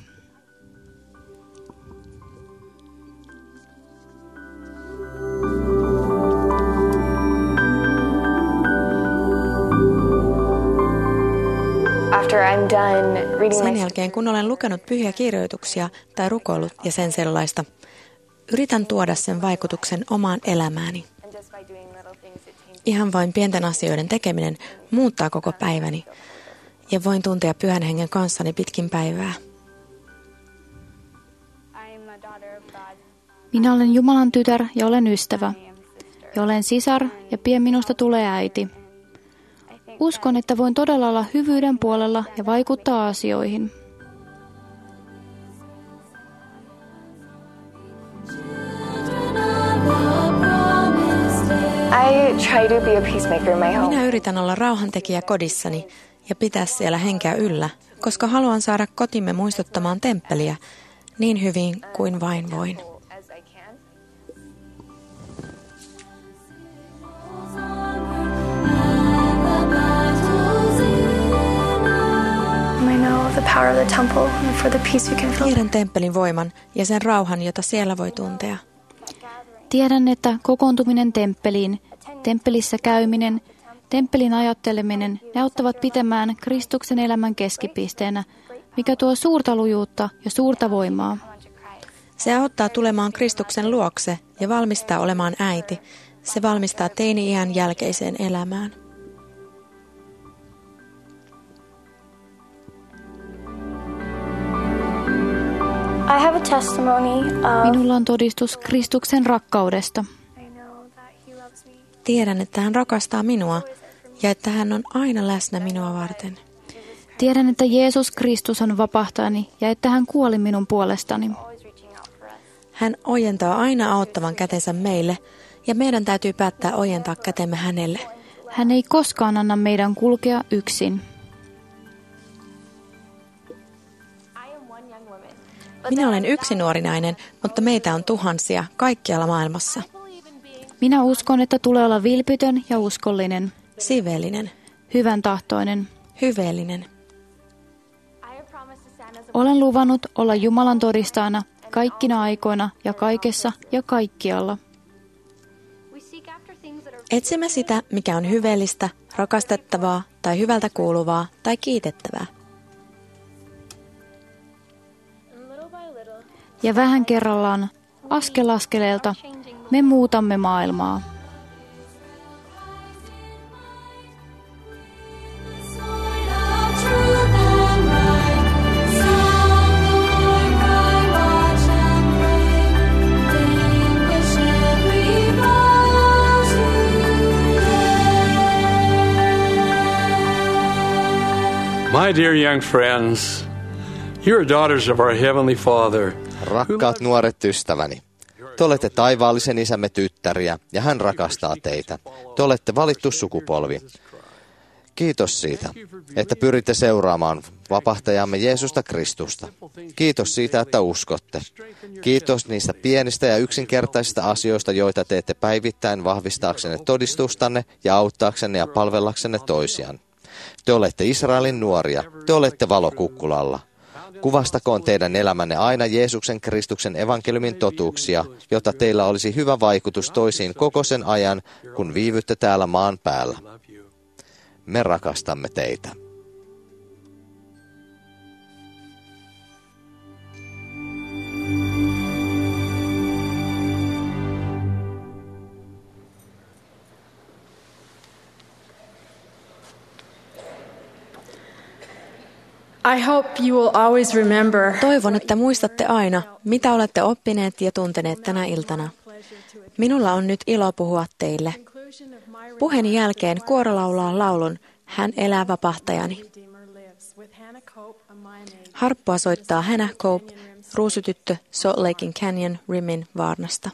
Sen jälkeen, kun olen lukenut pyhiä kirjoituksia tai rukoillut ja sen sellaista, yritän tuoda sen vaikutuksen omaan elämääni. Ihan vain pienten asioiden tekeminen muuttaa koko päiväni ja voin tuntea Pyhän Hengen kanssani pitkin päivää. Minä olen Jumalan tytär ja olen ystävä. Ja olen sisar ja pian minusta tulee äiti. Uskon, että voin todella olla hyvyyden puolella ja vaikuttaa asioihin. Minä yritän olla rauhantekijä kodissani ja pitää siellä henkeä yllä, koska haluan saada kotimme muistuttamaan temppeliä niin hyvin kuin vain voin. Tiedän temppelin voiman ja sen rauhan, jota siellä voi tuntea. Tiedän, että kokoontuminen temppeliin, temppelissä käyminen, temppelin ajatteleminen, ne auttavat pitämään Kristuksen elämän keskipisteenä, mikä tuo suurta lujuutta ja suurta voimaa. Se auttaa tulemaan Kristuksen luokse ja valmistaa olemaan äiti. Se valmistaa teini-iän jälkeiseen elämään. Minulla on todistus Kristuksen rakkaudesta. Tiedän, että hän rakastaa minua ja että hän on aina läsnä minua varten. Tiedän, että Jeesus Kristus on vapahtajani ja että hän kuoli minun puolestani. Hän ojentaa aina auttavan kätensä meille ja meidän täytyy päättää ojentaa kätemme hänelle. Hän ei koskaan anna meidän kulkea yksin. Minä olen yksi nuori nainen, mutta meitä on tuhansia kaikkialla maailmassa. Minä uskon, että tulee olla vilpitön ja uskollinen. Siveellinen. Hyvän tahtoinen. Hyveellinen. Olen luvannut olla Jumalan todistajana kaikkina aikoina ja kaikessa ja kaikkialla. Etsimme sitä, mikä on hyveellistä, rakastettavaa tai hyvältä kuuluvaa tai kiitettävää. Ja vähän kerrallaan, askel askeleelta, me muutamme maailmaa. My dear young friends, you are daughters of our Heavenly Father. Rakkaat nuoret ystäväni, te olette taivaallisen isämme tyttäriä ja hän rakastaa teitä. Te olette valittu sukupolvi. Kiitos siitä, että pyritte seuraamaan vapahtajamme Jeesusta Kristusta. Kiitos siitä, että uskotte. Kiitos niistä pienistä ja yksinkertaisista asioista, joita teette päivittäin vahvistaaksenne todistustanne ja auttaaksenne ja palvellaksenne toisiaan. Te olette Israelin nuoria. Te olette valo kukkulalla. Kuvastakoon teidän elämänne aina Jeesuksen Kristuksen evankeliumin totuuksia, jotta teillä olisi hyvä vaikutus toisiin koko sen ajan, kun viivytte täällä maan päällä. Me rakastamme teitä. I hope you will always remember. Toivon, että muistatte aina, mitä olette oppineet ja tunteneet tänä iltana. Minulla on nyt ilo puhua teille. Puheen jälkeen kuoro laulaa laulun Hän elää vapahtajani. Harppua soittaa Hannah Cope, ruusutyttö Salt Lakein Canyon Rimin Vaarnasta.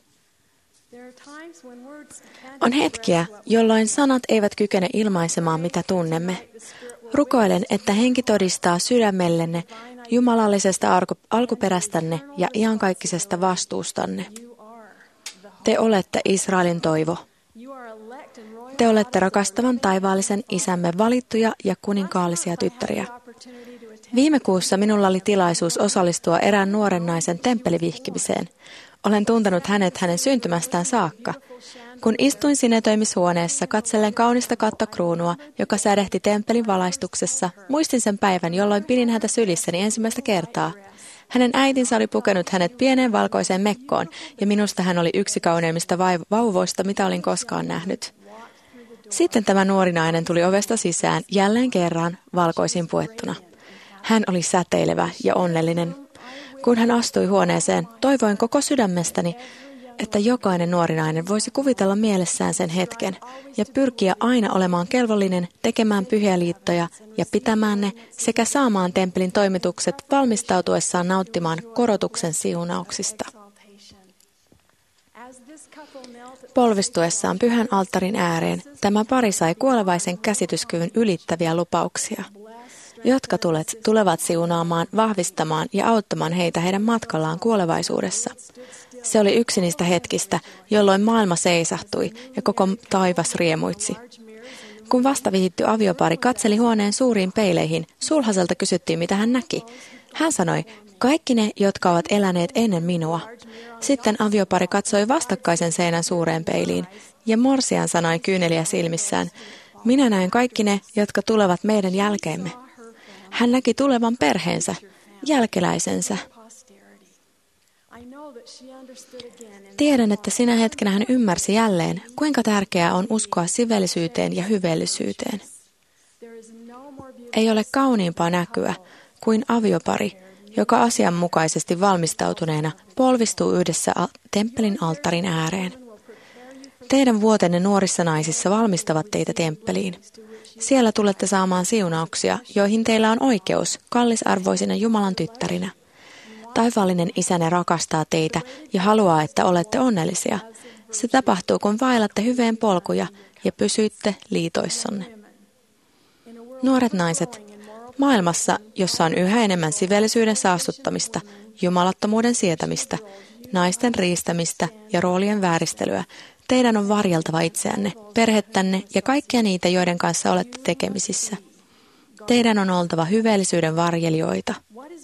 On hetkiä, jolloin sanat eivät kykene ilmaisemaan, mitä tunnemme. Rukoilen, että henki todistaa sydämellenne jumalallisesta alkuperästänne ja iankaikkisesta vastuustanne. Te olette Israelin toivo. Te olette rakastavan taivaallisen isämme valittuja ja kuninkaallisia tyttäriä. Viime kuussa minulla oli tilaisuus osallistua erään nuoren naisen temppelivihkimiseen. Olen tuntenut hänet hänen syntymästään saakka. Kun istuin sinetöimishuoneessa katsellen kaunista kattokruunua, joka sädehti temppelin valaistuksessa, muistin sen päivän, jolloin pidin häntä sylissäni ensimmäistä kertaa. Hänen äitinsä oli pukenut hänet pieneen valkoiseen mekkoon, ja minusta hän oli yksi kauneimmista vauvoista, mitä olin koskaan nähnyt. Sitten tämä nuori nainen tuli ovesta sisään, jälleen kerran valkoisin puettuna. Hän oli säteilevä ja onnellinen. Kun hän astui huoneeseen, toivoin koko sydämestäni, että jokainen nuori nainen voisi kuvitella mielessään sen hetken ja pyrkiä aina olemaan kelvollinen, tekemään pyhiä liittoja ja pitämään ne sekä saamaan temppelin toimitukset valmistautuessaan nauttimaan korotuksen siunauksista. Polvistuessaan pyhän alttarin ääreen tämä pari sai kuolevaisen käsityskyvyn ylittäviä lupauksia, jotka tulevat siunaamaan, vahvistamaan ja auttamaan heitä heidän matkallaan kuolevaisuudessa. Se oli yksi niistä hetkistä, jolloin maailma seisahtui ja koko taivas riemuitsi. Kun vastavihitty aviopari katseli huoneen suuriin peileihin, sulhaselta kysyttiin, mitä hän näki. Hän sanoi, kaikki ne, jotka ovat eläneet ennen minua. Sitten aviopari katsoi vastakkaisen seinän suureen peiliin, ja morsian sanoi kyyneliä silmissään, minä näen kaikki ne, jotka tulevat meidän jälkeemme. Hän näki tulevan perheensä, jälkeläisensä. Tiedän, että sinä hetkenä hän ymmärsi jälleen, kuinka tärkeää on uskoa siveellisyyteen ja hyveellisyyteen. Ei ole kauniimpaa näkyä kuin aviopari, joka asianmukaisesti valmistautuneena polvistuu yhdessä temppelin alttarin ääreen. Teidän vuotenne nuorissa naisissa valmistavat teitä temppeliin. Siellä tulette saamaan siunauksia, joihin teillä on oikeus kallisarvoisina Jumalan tyttärinä. Taivaallinen isänne rakastaa teitä ja haluaa, että olette onnellisia. Se tapahtuu, kun vaellatte hyveen polkuja ja pysyitte liitoissanne. Nuoret naiset, maailmassa, jossa on yhä enemmän siveellisyyden saastuttamista, jumalattomuuden sietämistä, naisten riistämistä ja roolien vääristelyä, teidän on varjeltava itseänne, perhettänne ja kaikkia niitä, joiden kanssa olette tekemisissä. Teidän on oltava hyveellisyyden varjelijoita.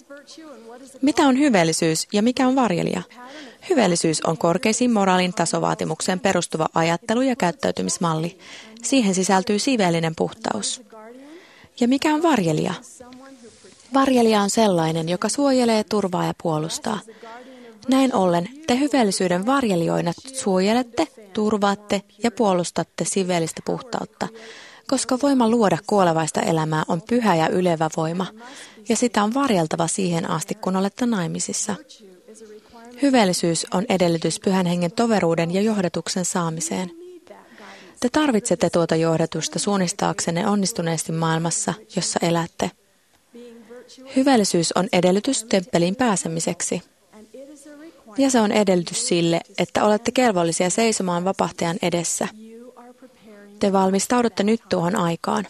Mitä on hyveellisyys ja mikä on varjelija? Hyveellisyys on korkeisiin moraalin tasovaatimukseen perustuva ajattelu- ja käyttäytymismalli. Siihen sisältyy siveellinen puhtaus. Ja mikä on varjelija? Varjelija on sellainen, joka suojelee, turvaa ja puolustaa. Näin ollen te hyveellisyyden varjelijoina suojelette, turvaatte ja puolustatte siveellistä puhtautta, koska voima luoda kuolevaista elämää on pyhä ja ylevä voima, ja sitä on varjeltava siihen asti, kun olette naimisissa. Hyveellisyys on edellytys Pyhän Hengen toveruuden ja johdatuksen saamiseen. Te tarvitsette tuota johdatusta suunnistaaksenne onnistuneesti maailmassa, jossa elätte. Hyveellisyys on edellytys temppeliin pääsemiseksi. Ja se on edellytys sille, että olette kelvollisia seisomaan vapahtajan edessä. Te valmistaudutte nyt tuohon aikaan.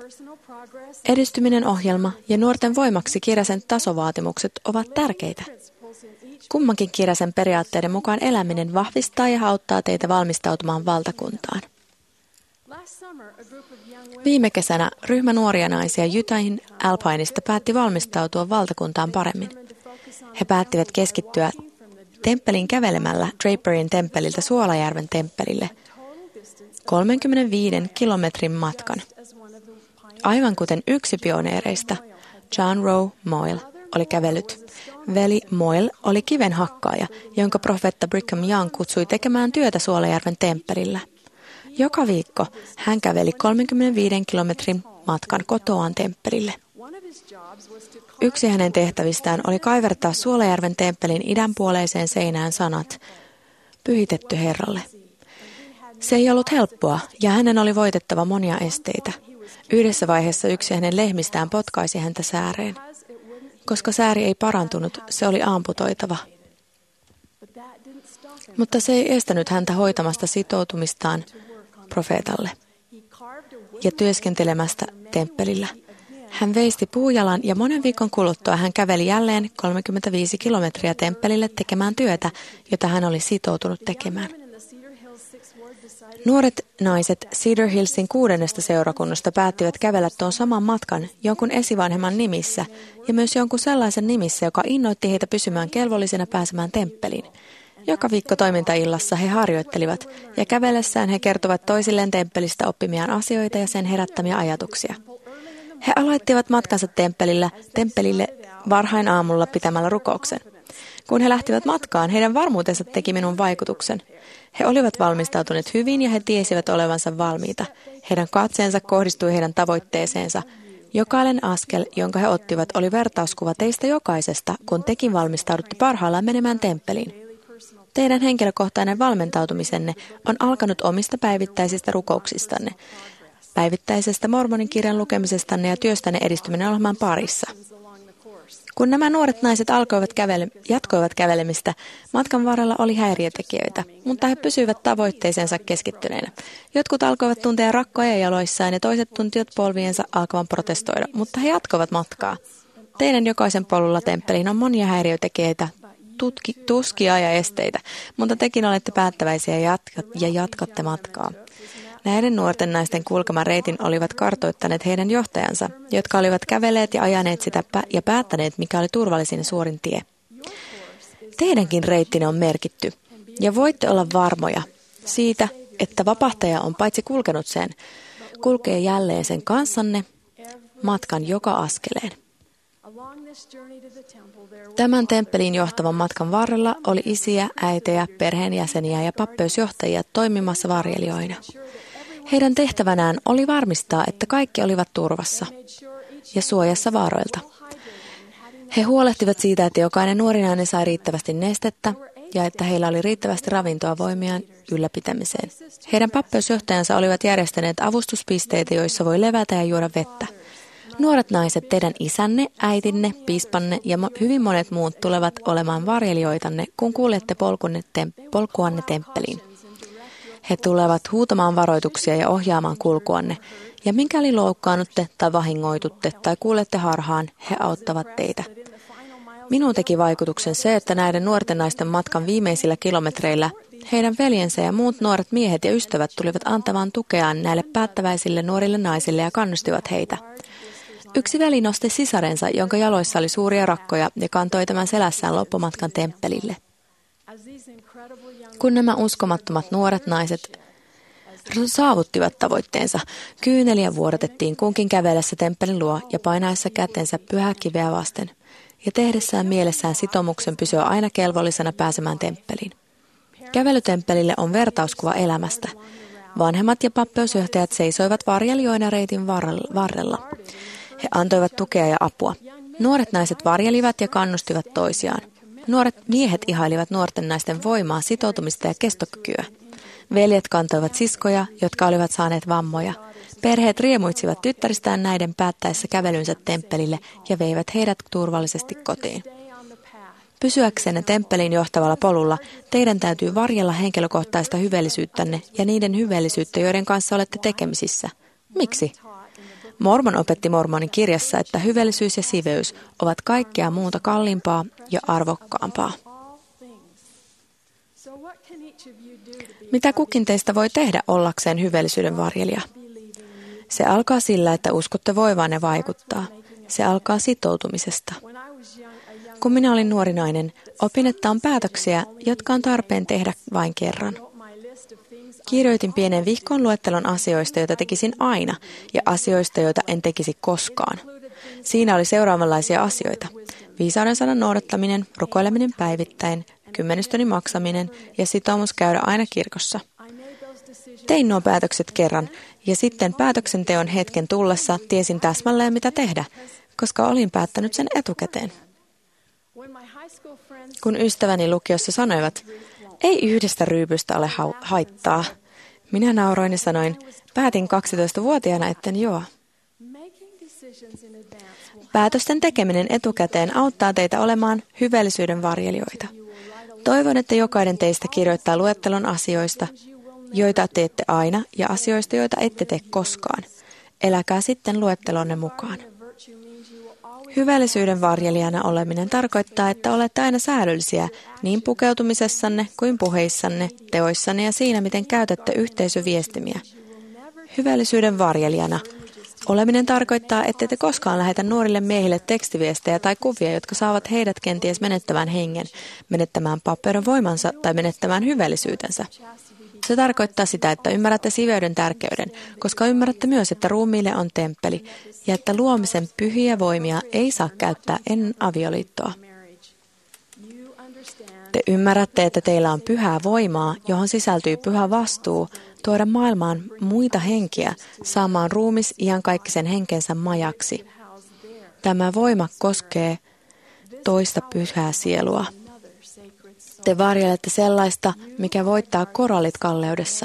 Edistyminen ohjelma ja nuorten voimaksi kirjasen tasovaatimukset ovat tärkeitä. Kummankin kirjasen periaatteiden mukaan eläminen vahvistaa ja auttaa teitä valmistautumaan valtakuntaan. Viime kesänä ryhmä nuoria naisia Utahin Alpineista päätti valmistautua valtakuntaan paremmin. He päättivät keskittyä temppeliin kävelemällä Draperin temppeliltä Suolajärven temppelille 35 kilometrin matkan. Aivan kuten yksi pioneereista, John Rowe Moyle, oli kävellyt. Veli Moyle oli kivenhakkaaja, jonka profeetta Brigham Young kutsui tekemään työtä Suolajärven temppelillä. Joka viikko hän käveli 35 kilometrin matkan kotoaan temppelille. Yksi hänen tehtävistään oli kaivertaa Suolajärven temppelin idänpuoleiseen seinään sanat, pyhitetty Herralle. Se ei ollut helppoa, ja hänen oli voitettava monia esteitä. Yhdessä vaiheessa yksi hänen lehmistään potkaisi häntä sääreen. Koska sääri ei parantunut, se oli amputoitava. Mutta se ei estänyt häntä hoitamasta sitoutumistaan profeetalle ja työskentelemästä temppelillä. Hän veisti puujalan ja monen viikon kuluttua hän käveli jälleen 35 kilometriä temppelille tekemään työtä, jota hän oli sitoutunut tekemään. Nuoret naiset Cedar Hillsin 6. seurakunnasta päättivät kävellä tuon saman matkan jonkun esivanhemman nimissä ja myös jonkun sellaisen nimissä, joka innoitti heitä pysymään kelvollisena pääsemään temppeliin. Joka viikko toimintaillassa he harjoittelivat ja kävellessään he kertovat toisilleen temppelistä oppimiaan asioita ja sen herättämiä ajatuksia. He aloittivat matkansa temppelille varhain aamulla pitämällä rukouksen. Kun he lähtivät matkaan, heidän varmuutensa teki minun vaikutuksen. He olivat valmistautuneet hyvin ja he tiesivät olevansa valmiita. Heidän katseensa kohdistui heidän tavoitteeseensa. Jokainen askel, jonka he ottivat, oli vertauskuva teistä jokaisesta, kun tekin valmistaudutte parhaillaan menemään temppeliin. Teidän henkilökohtainen valmentautumisenne on alkanut omista päivittäisistä rukouksistanne, päivittäisestä mormonin kirjan lukemisestanne ja työstänne edistyminen ohjelman parissa. Kun nämä nuoret naiset jatkoivat kävelemistä, matkan varrella oli häiriötekijöitä, mutta he pysyivät tavoitteeseensa keskittyneenä. Jotkut alkoivat tuntea rakkoja jaloissaan ja toiset tuntivat polviensa alkavan protestoida, mutta he jatkoivat matkaa. Teidän jokaisen polulla temppeliin on monia häiriötekijöitä, tuskia ja esteitä, mutta tekin olette päättäväisiä ja jatkatte matkaa. Näiden nuorten naisten kulkeman reitin olivat kartoittaneet heidän johtajansa, jotka olivat käveleet ja ajaneet sitä ja päättäneet, mikä oli turvallisin ja suorin tie. Teidänkin reittinne on merkitty, ja voitte olla varmoja siitä, että vapahtaja on paitsi kulkenut sen, kulkee jälleen sen kanssanne matkan joka askeleen. Tämän temppeliin johtavan matkan varrella oli isiä, äitejä, perheenjäseniä ja pappeusjohtajia toimimassa varjelijoina. Heidän tehtävänään oli varmistaa, että kaikki olivat turvassa ja suojassa vaaroilta. He huolehtivat siitä, että jokainen nuori nainen sai riittävästi nestettä ja että heillä oli riittävästi ravintoa voimiaan ylläpitämiseen. Heidän pappeusjohtajansa olivat järjestäneet avustuspisteitä, joissa voi levätä ja juoda vettä. Nuoret naiset, teidän isänne, äitinne, piispanne ja hyvin monet muut tulevat olemaan varjelijoitanne, kun kuljette polkuanne temppeliin. He tulevat huutamaan varoituksia ja ohjaamaan kulkuanne, ja mikäli loukkaannutte tai vahingoitutte tai kuulette harhaan, he auttavat teitä. Minuun teki vaikutuksen se, että näiden nuorten naisten matkan viimeisillä kilometreillä heidän veljensä ja muut nuoret miehet ja ystävät tulivat antamaan tukeaan näille päättäväisille nuorille naisille ja kannustivat heitä. Yksi veli nosti sisarensa, jonka jaloissa oli suuria rakkoja, ja kantoi tämän selässään loppumatkan temppelille. Kun nämä uskomattomat nuoret naiset saavuttivat tavoitteensa, kyyneliä vuodatettiin kunkin kävellessä temppelin luo ja painaessa kätensä pyhää kiveä vasten, ja tehdessään mielessään sitoumuksen pysyä aina kelvollisena pääsemään temppeliin. Kävelytemppelille on vertauskuva elämästä. Vanhemmat ja pappeusjohtajat seisoivat varjelijoina reitin varrella. He antoivat tukea ja apua. Nuoret naiset varjelivat ja kannustivat toisiaan. Nuoret miehet ihailivat nuorten naisten voimaa, sitoutumista ja kestokykyä. Veljet kantoivat siskoja, jotka olivat saaneet vammoja. Perheet riemuitsivat tyttäristään näiden päättäessä kävelynsä temppelille ja veivät heidät turvallisesti kotiin. Pysyäksenne temppeliin johtavalla polulla, teidän täytyy varjella henkilökohtaista hyvällisyyttänne ja niiden hyvällisyyttä, joiden kanssa olette tekemisissä. Miksi? Mormon opetti Mormonin kirjassa, että hyvällisyys ja siveys ovat kaikkea muuta kalliimpaa ja arvokkaampaa. Mitä kukin teistä voi tehdä ollakseen hyvällisyyden varjelija? Se alkaa sillä, että uskotte voivanne vaikuttaa. Se alkaa sitoutumisesta. Kun minä olin nuori nainen, opin, että on päätöksiä, jotka on tarpeen tehdä vain kerran. Kirjoitin pienen vihkon luettelon asioista, joita tekisin aina, ja asioista, joita en tekisi koskaan. Siinä oli seuraavanlaisia asioita. Viisauden sanan noudattaminen, rukoileminen päivittäin, kymmenystäni maksaminen ja sitoumus käydä aina kirkossa. Tein nuo päätökset kerran, ja sitten päätöksenteon hetken tullessa tiesin täsmälleen mitä tehdä, koska olin päättänyt sen etukäteen. Kun ystäväni lukiossa sanoivat, ei yhdestä ryypystä ole haittaa, minä nauroin ja sanoin, päätin 12-vuotiaana, etten juo. Päätösten tekeminen etukäteen auttaa teitä olemaan hyvällisyyden varjelijoita. Toivon, että jokainen teistä kirjoittaa luettelon asioista, joita teette aina, ja asioista, joita ette tee koskaan. Eläkää sitten luettelonne mukaan. Hyvällisyyden varjelijana oleminen tarkoittaa, että olette aina säädyllisiä niin pukeutumisessanne kuin puheissanne, teoissanne ja siinä, miten käytätte yhteisöviestimiä. Hyvällisyyden varjelijana oleminen tarkoittaa, että te koskaan lähetä nuorille miehille tekstiviestejä tai kuvia, jotka saavat heidät kenties menettämään hengen, menettämään papperon voimansa tai menettämään hyvällisyytensä. Se tarkoittaa sitä, että ymmärrätte siveyden tärkeyden, koska ymmärrätte myös, että ruumiille on temppeli ja että luomisen pyhiä voimia ei saa käyttää ennen avioliittoa. Te ymmärrätte, että teillä on pyhää voimaa, johon sisältyy pyhä vastuu tuoda maailmaan muita henkiä, saamaan ruumis iankaikkisen henkensä majaksi. Tämä voima koskee toista pyhää sielua. Te varjelette sellaista, mikä voittaa korallit kalleudessa.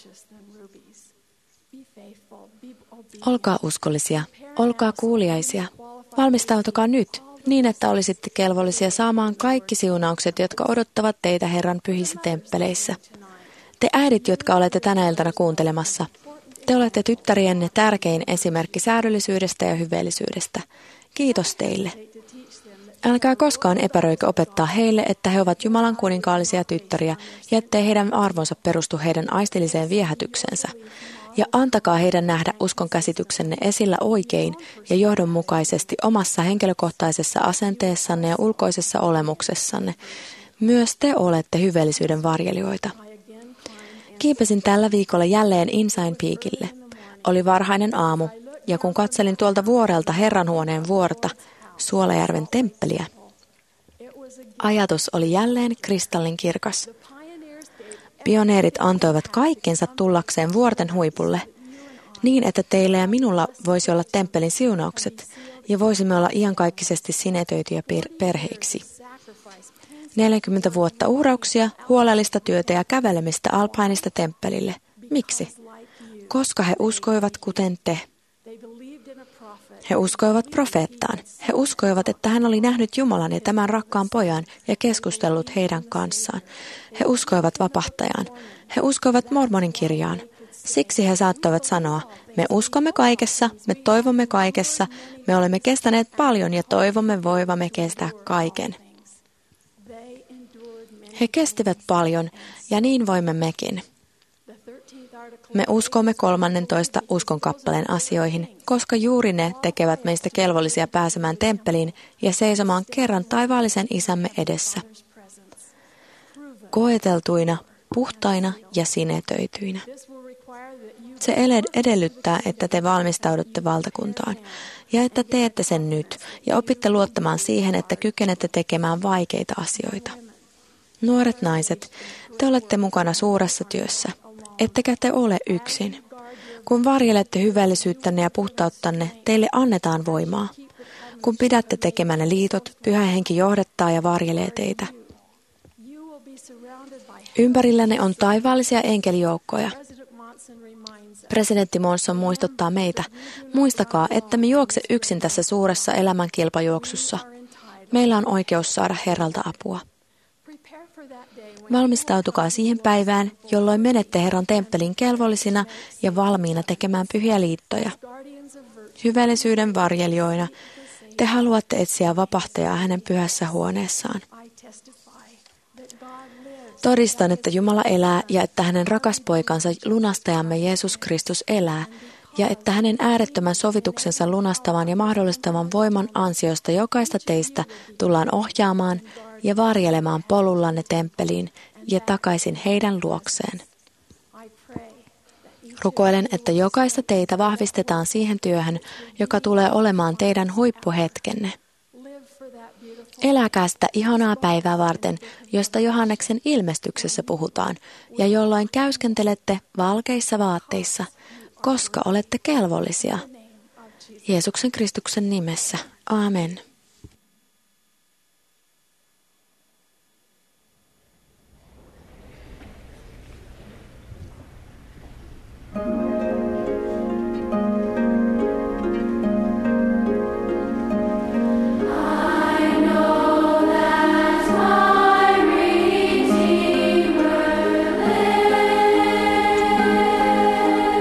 Olkaa uskollisia, olkaa kuuliaisia. Valmistautukaa nyt, niin että olisitte kelvollisia saamaan kaikki siunaukset, jotka odottavat teitä Herran pyhissä temppeleissä. Te äidit, jotka olette tänä iltana kuuntelemassa, te olette tyttärienne tärkein esimerkki säädöllisyydestä ja hyvällisyydestä. Kiitos teille. Älkää koskaan epäröikö opettaa heille, että he ovat Jumalan kuninkaallisia tyttäriä ja ettei heidän arvonsa perustu heidän aistilliseen viehätyksensä. Ja antakaa heidän nähdä uskon käsityksenne esillä oikein ja johdonmukaisesti omassa henkilökohtaisessa asenteessanne ja ulkoisessa olemuksessanne. Myös te olette hyvällisyyden varjelijoita. Kiipesin tällä viikolla jälleen Insign Peakille. Oli varhainen aamu, ja kun katselin tuolta vuorelta Herranhuoneen vuorta, Suolajärven temppeliä, ajatus oli jälleen kristallinkirkas. Pioneerit antoivat kaikkensa tullakseen vuorten huipulle, niin että teillä ja minulla voisi olla temppelin siunaukset, ja voisimme olla iankaikkisesti sinetöityjä perheiksi. 40 vuotta uhrauksia, huolellista työtä ja kävelemistä Alpainista temppelille. Miksi? Koska he uskoivat kuten te. He uskoivat profeettaan. He uskoivat, että hän oli nähnyt Jumalan ja tämän rakkaan pojan ja keskustellut heidän kanssaan. He uskoivat vapahtajaan. He uskoivat Mormonin kirjaan. Siksi he saattoivat sanoa, me uskomme kaikessa, me toivomme kaikessa, me olemme kestäneet paljon ja toivomme voivamme kestää kaiken. He kestivät paljon ja niin voimme mekin. Me uskomme 13 uskonkappaleen asioihin, koska juuri ne tekevät meistä kelvollisia pääsemään temppeliin ja seisomaan kerran taivaallisen isämme edessä. Koeteltuina, puhtaina ja sinetöityinä. Se edellyttää, että te valmistaudutte valtakuntaan ja että teette sen nyt ja opitte luottamaan siihen, että kykenette tekemään vaikeita asioita. Nuoret naiset, te olette mukana suuressa työssä. Ettekä te ole yksin. Kun varjelette hyvällisyyttänne ja puhtauttanne, teille annetaan voimaa. Kun pidätte tekemänne liitot, Pyhä Henki johdattaa ja varjelee teitä. Ympärillänne on taivaallisia enkelijoukkoja. Presidentti Monson muistuttaa meitä, muistakaa, että me juokse yksin tässä suuressa elämänkilpajuoksussa. Meillä on oikeus saada Herralta apua. Valmistautukaa siihen päivään, jolloin menette Herran temppelin kelvollisina ja valmiina tekemään pyhiä liittoja. Hyvällisyyden varjelijoina te haluatte etsiä vapahtajaa hänen pyhässä huoneessaan. Todistan, että Jumala elää ja että hänen rakas poikansa lunastajamme Jeesus Kristus elää, ja että hänen äärettömän sovituksensa lunastavan ja mahdollistavan voiman ansiosta jokaista teistä tullaan ohjaamaan ja varjelemaan polullanne temppeliin ja takaisin heidän luokseen. Rukoilen, että jokaista teitä vahvistetaan siihen työhön, joka tulee olemaan teidän huippuhetkenne. Eläkää sitä ihanaa päivää varten, josta Johanneksen ilmestyksessä puhutaan, ja jolloin käyskentelette valkeissa vaatteissa, koska olette kelvollisia. Jeesuksen Kristuksen nimessä. Aamen.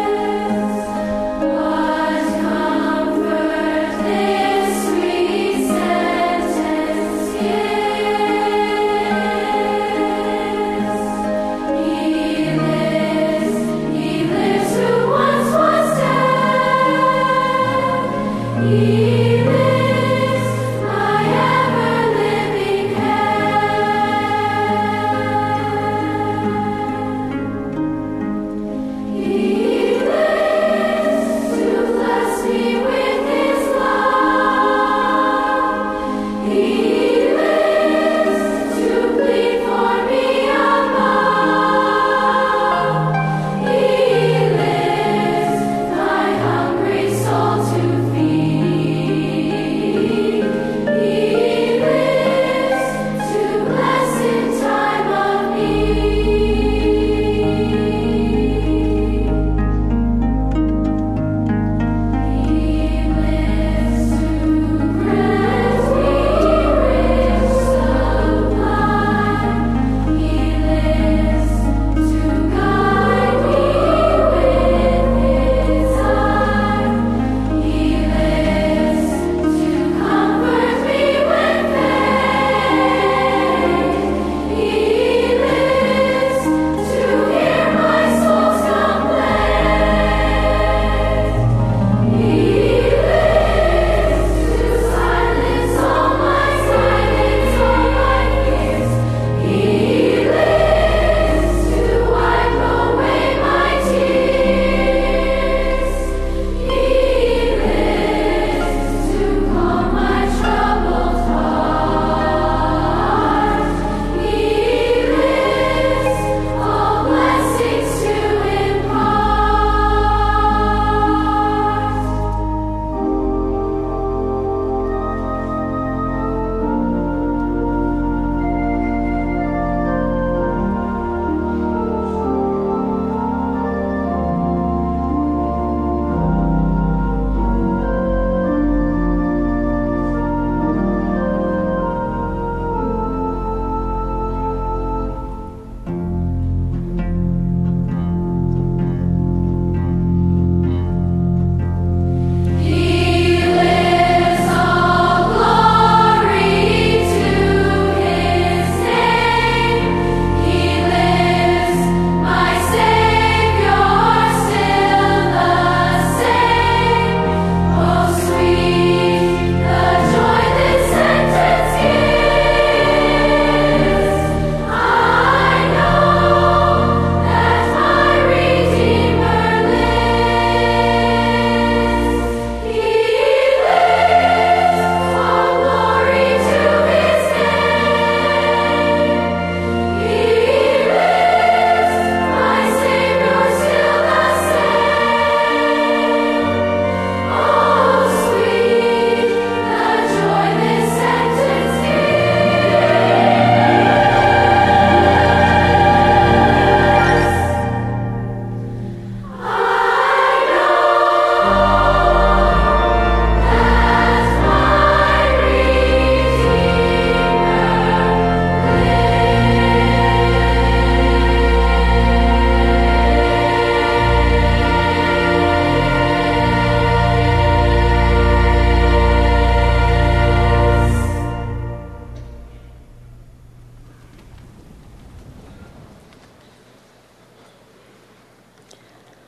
What comfort this sweet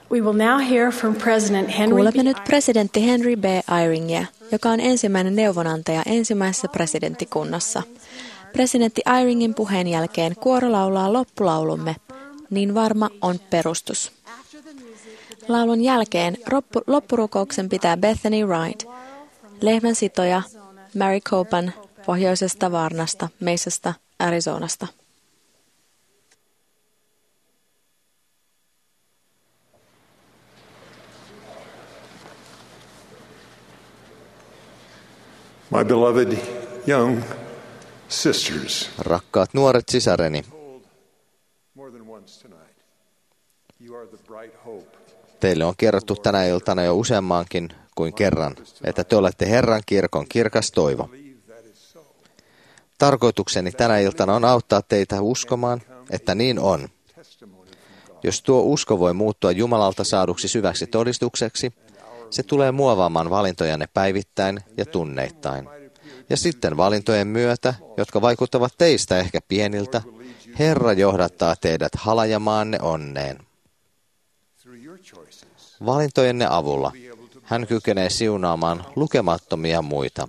We will now hear from President Henry Kuulemme B. nyt presidentti Henry B. Eyringia, joka on ensimmäinen neuvonantaja ensimmäisessä presidenttikunnassa. Presidentti Eyringin puheen jälkeen kuoro laulaa loppulaulumme, Niin varma on perustus. Laulun jälkeen loppurukouksen pitää Bethany Wright, lehmänsitoja Maricopan pohjoisesta Varnasta, Mesasta, Arizonasta. My beloved young sisters, Rakkaat nuoret sisareni, more than once tonight, you are the bright hope. teille on kerrottu tänä iltana jo useammankin kuin kerran, että te olette Herran kirkon kirkas toivo. Tarkoitukseni tänä iltana on auttaa teitä uskomaan, että niin on. Jos tuo usko voi muuttua Jumalalta saaduksi syväksi todistukseksi, se tulee muovaamaan valintojanne päivittäin ja tunneittain. Ja sitten valintojen myötä, jotka vaikuttavat teistä ehkä pieniltä, Herra johdattaa teidät halajamaanne onneen. Valintojenne avulla hän kykenee siunaamaan lukemattomia muita.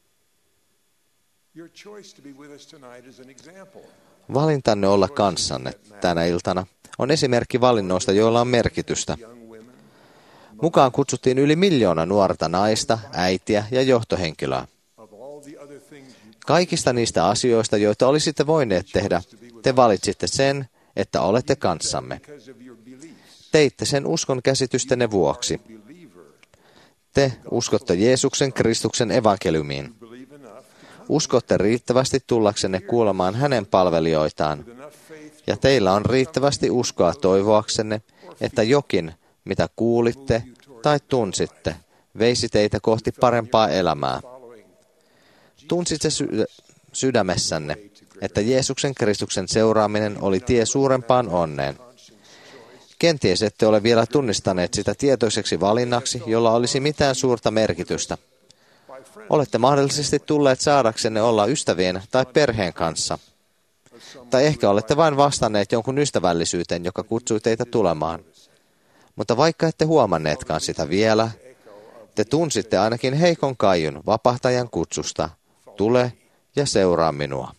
Valintanne olla kanssanne tänä iltana on esimerkki valinnoista, joilla on merkitystä. Mukaan kutsuttiin yli 1 miljoona nuorta naista, äitiä ja johtohenkilöä. Kaikista niistä asioista, joita olisitte voineet tehdä, te valitsitte sen, että olette kanssamme. Teitte sen uskon käsitystenne vuoksi. Te uskotte Jeesuksen Kristuksen evankeliumiin. Uskotte riittävästi tullaksenne kuulemaan hänen palvelijoitaan. Ja teillä on riittävästi uskoa toivoaksenne, että jokin, mitä kuulitte tai tunsitte, veisi teitä kohti parempaa elämää. Tunsitte sydämessänne, että Jeesuksen Kristuksen seuraaminen oli tie suurempaan onneen. Kenties ette ole vielä tunnistaneet sitä tietoiseksi valinnaksi, jolla olisi mitään suurta merkitystä. Olette mahdollisesti tulleet saadaksenne olla ystävien tai perheen kanssa. Tai ehkä olette vain vastanneet jonkun ystävällisyyteen, joka kutsui teitä tulemaan. Mutta vaikka ette huomanneetkaan sitä vielä, te tunsitte ainakin heikon kaiun vapahtajan kutsusta. Tule ja seuraa minua.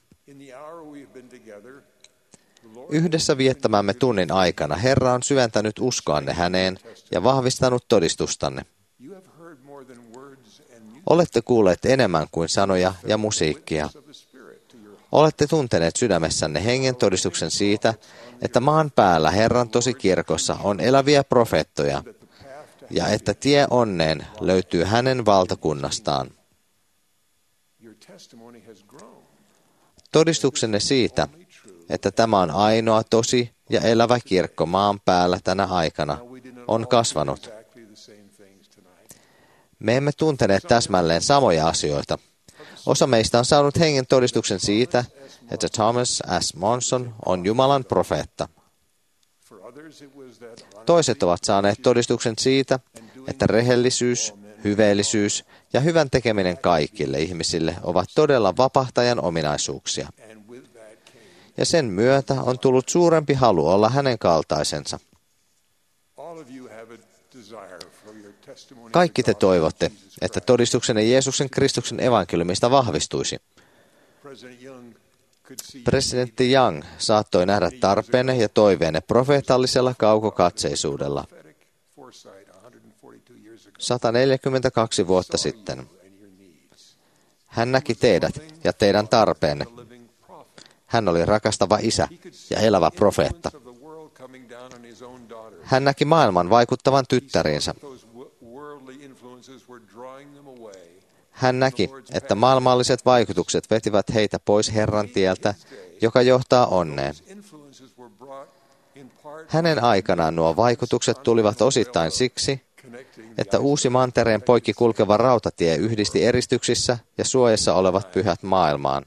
Yhdessä viettämämme tunnin aikana Herra on syventänyt uskoanne häneen ja vahvistanut todistustanne. Olette kuulleet enemmän kuin sanoja ja musiikkia. Olette tunteneet sydämessänne hengen todistuksen siitä, että maan päällä Herran tosikirkossa on eläviä profeettoja ja että tie onneen löytyy hänen valtakunnastaan. Todistuksenne siitä, että tämä on ainoa tosi ja elävä kirkko maan päällä tänä aikana, on kasvanut. Me emme tunteneet täsmälleen samoja asioita. Osa meistä on saanut hengen todistuksen siitä, että Thomas S. Monson on Jumalan profeetta. Toiset ovat saaneet todistuksen siitä, että rehellisyys, hyveellisyys ja hyvän tekeminen kaikille ihmisille ovat todella vapahtajan ominaisuuksia. Ja sen myötä on tullut suurempi halu olla hänen kaltaisensa. Kaikki te toivotte, että todistuksenne Jeesuksen Kristuksen evankeliumista vahvistuisi. Presidentti Young saattoi nähdä tarpeenne ja toiveenne profeetallisella kaukokatseisuudella 142 vuotta sitten. Hän näki teidät ja teidän tarpeenne. Hän oli rakastava isä ja elävä profeetta. Hän näki maailman vaikuttavan tyttäriinsä. Hän näki, että maailmalliset vaikutukset vetivät heitä pois Herran tieltä, joka johtaa onneen. Hänen aikanaan nuo vaikutukset tulivat osittain siksi, että uusi mantereen poikki kulkeva rautatie yhdisti eristyksissä ja suojassa olevat pyhät maailmaan.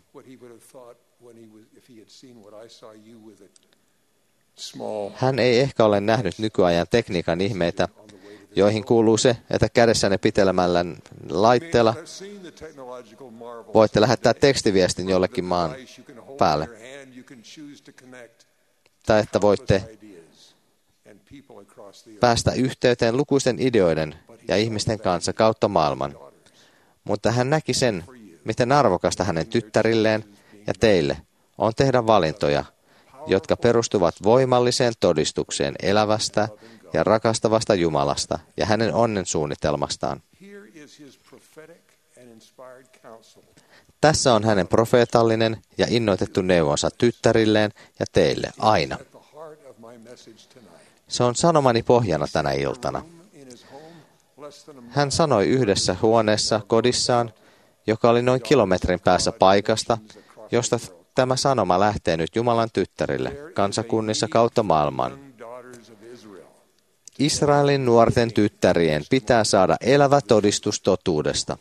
Hän ei ehkä ole nähnyt nykyajan tekniikan ihmeitä, joihin kuuluu se, että kädessänne pitelemällä laitteella voitte lähettää tekstiviestin jollekin maan päälle. Tai että voitte päästä yhteyteen lukuisten ideoiden ja ihmisten kanssa kautta maailman. Mutta hän näki sen, miten arvokasta hänen tyttärilleen ja teille on tehdä valintoja, jotka perustuvat voimalliseen todistukseen elävästä ja rakastavasta Jumalasta ja hänen onnen suunnitelmastaan. Tässä on hänen profeetallinen ja innoitettu neuvonsa tyttärilleen ja teille aina. Se on sanomani pohjana tänä iltana. Hän sanoi yhdessä huoneessa kodissaan, joka oli noin kilometrin päässä paikasta, josta tämä sanoma lähtee nyt Jumalan tyttärille kansakunnissa kautta maailman. Israelin nuorten tyttärien pitää saada elävä todistus totuudesta.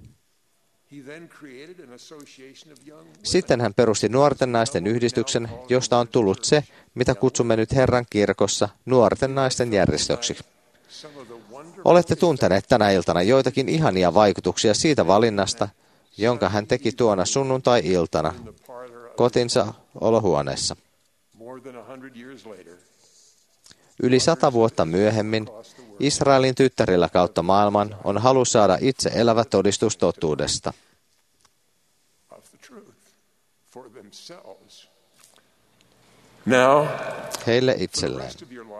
Sitten hän perusti nuorten naisten yhdistyksen, josta on tullut se, mitä kutsumme nyt Herran kirkossa nuorten naisten järjestöksi. Olette tunteneet tänä iltana joitakin ihania vaikutuksia siitä valinnasta, jonka hän teki tuona sunnuntai-iltana kotinsa olohuoneessa. Yli 100 vuotta myöhemmin Israelin tyttärillä kautta maailman on halu saada itse elävä todistus totuudesta. Heille itselleen.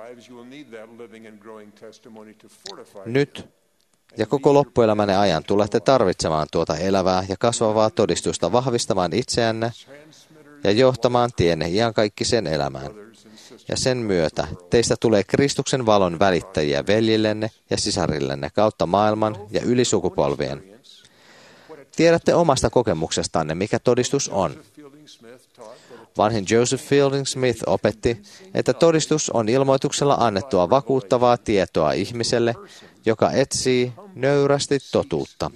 Nyt ja koko loppuelämänne ajan tulette tarvitsemaan tuota elävää ja kasvavaa todistusta vahvistamaan itseänne ja johtamaan tienne iankaikkiseen elämään. Ja sen myötä teistä tulee Kristuksen valon välittäjiä veljillenne ja sisarillenne kautta maailman ja yli sukupolvien. Tiedätte omasta kokemuksestanne, mikä todistus on. Vanhin Joseph Fielding Smith opetti, että todistus on ilmoituksella annettua vakuuttavaa tietoa ihmiselle, joka etsii nöyrästi totuutta.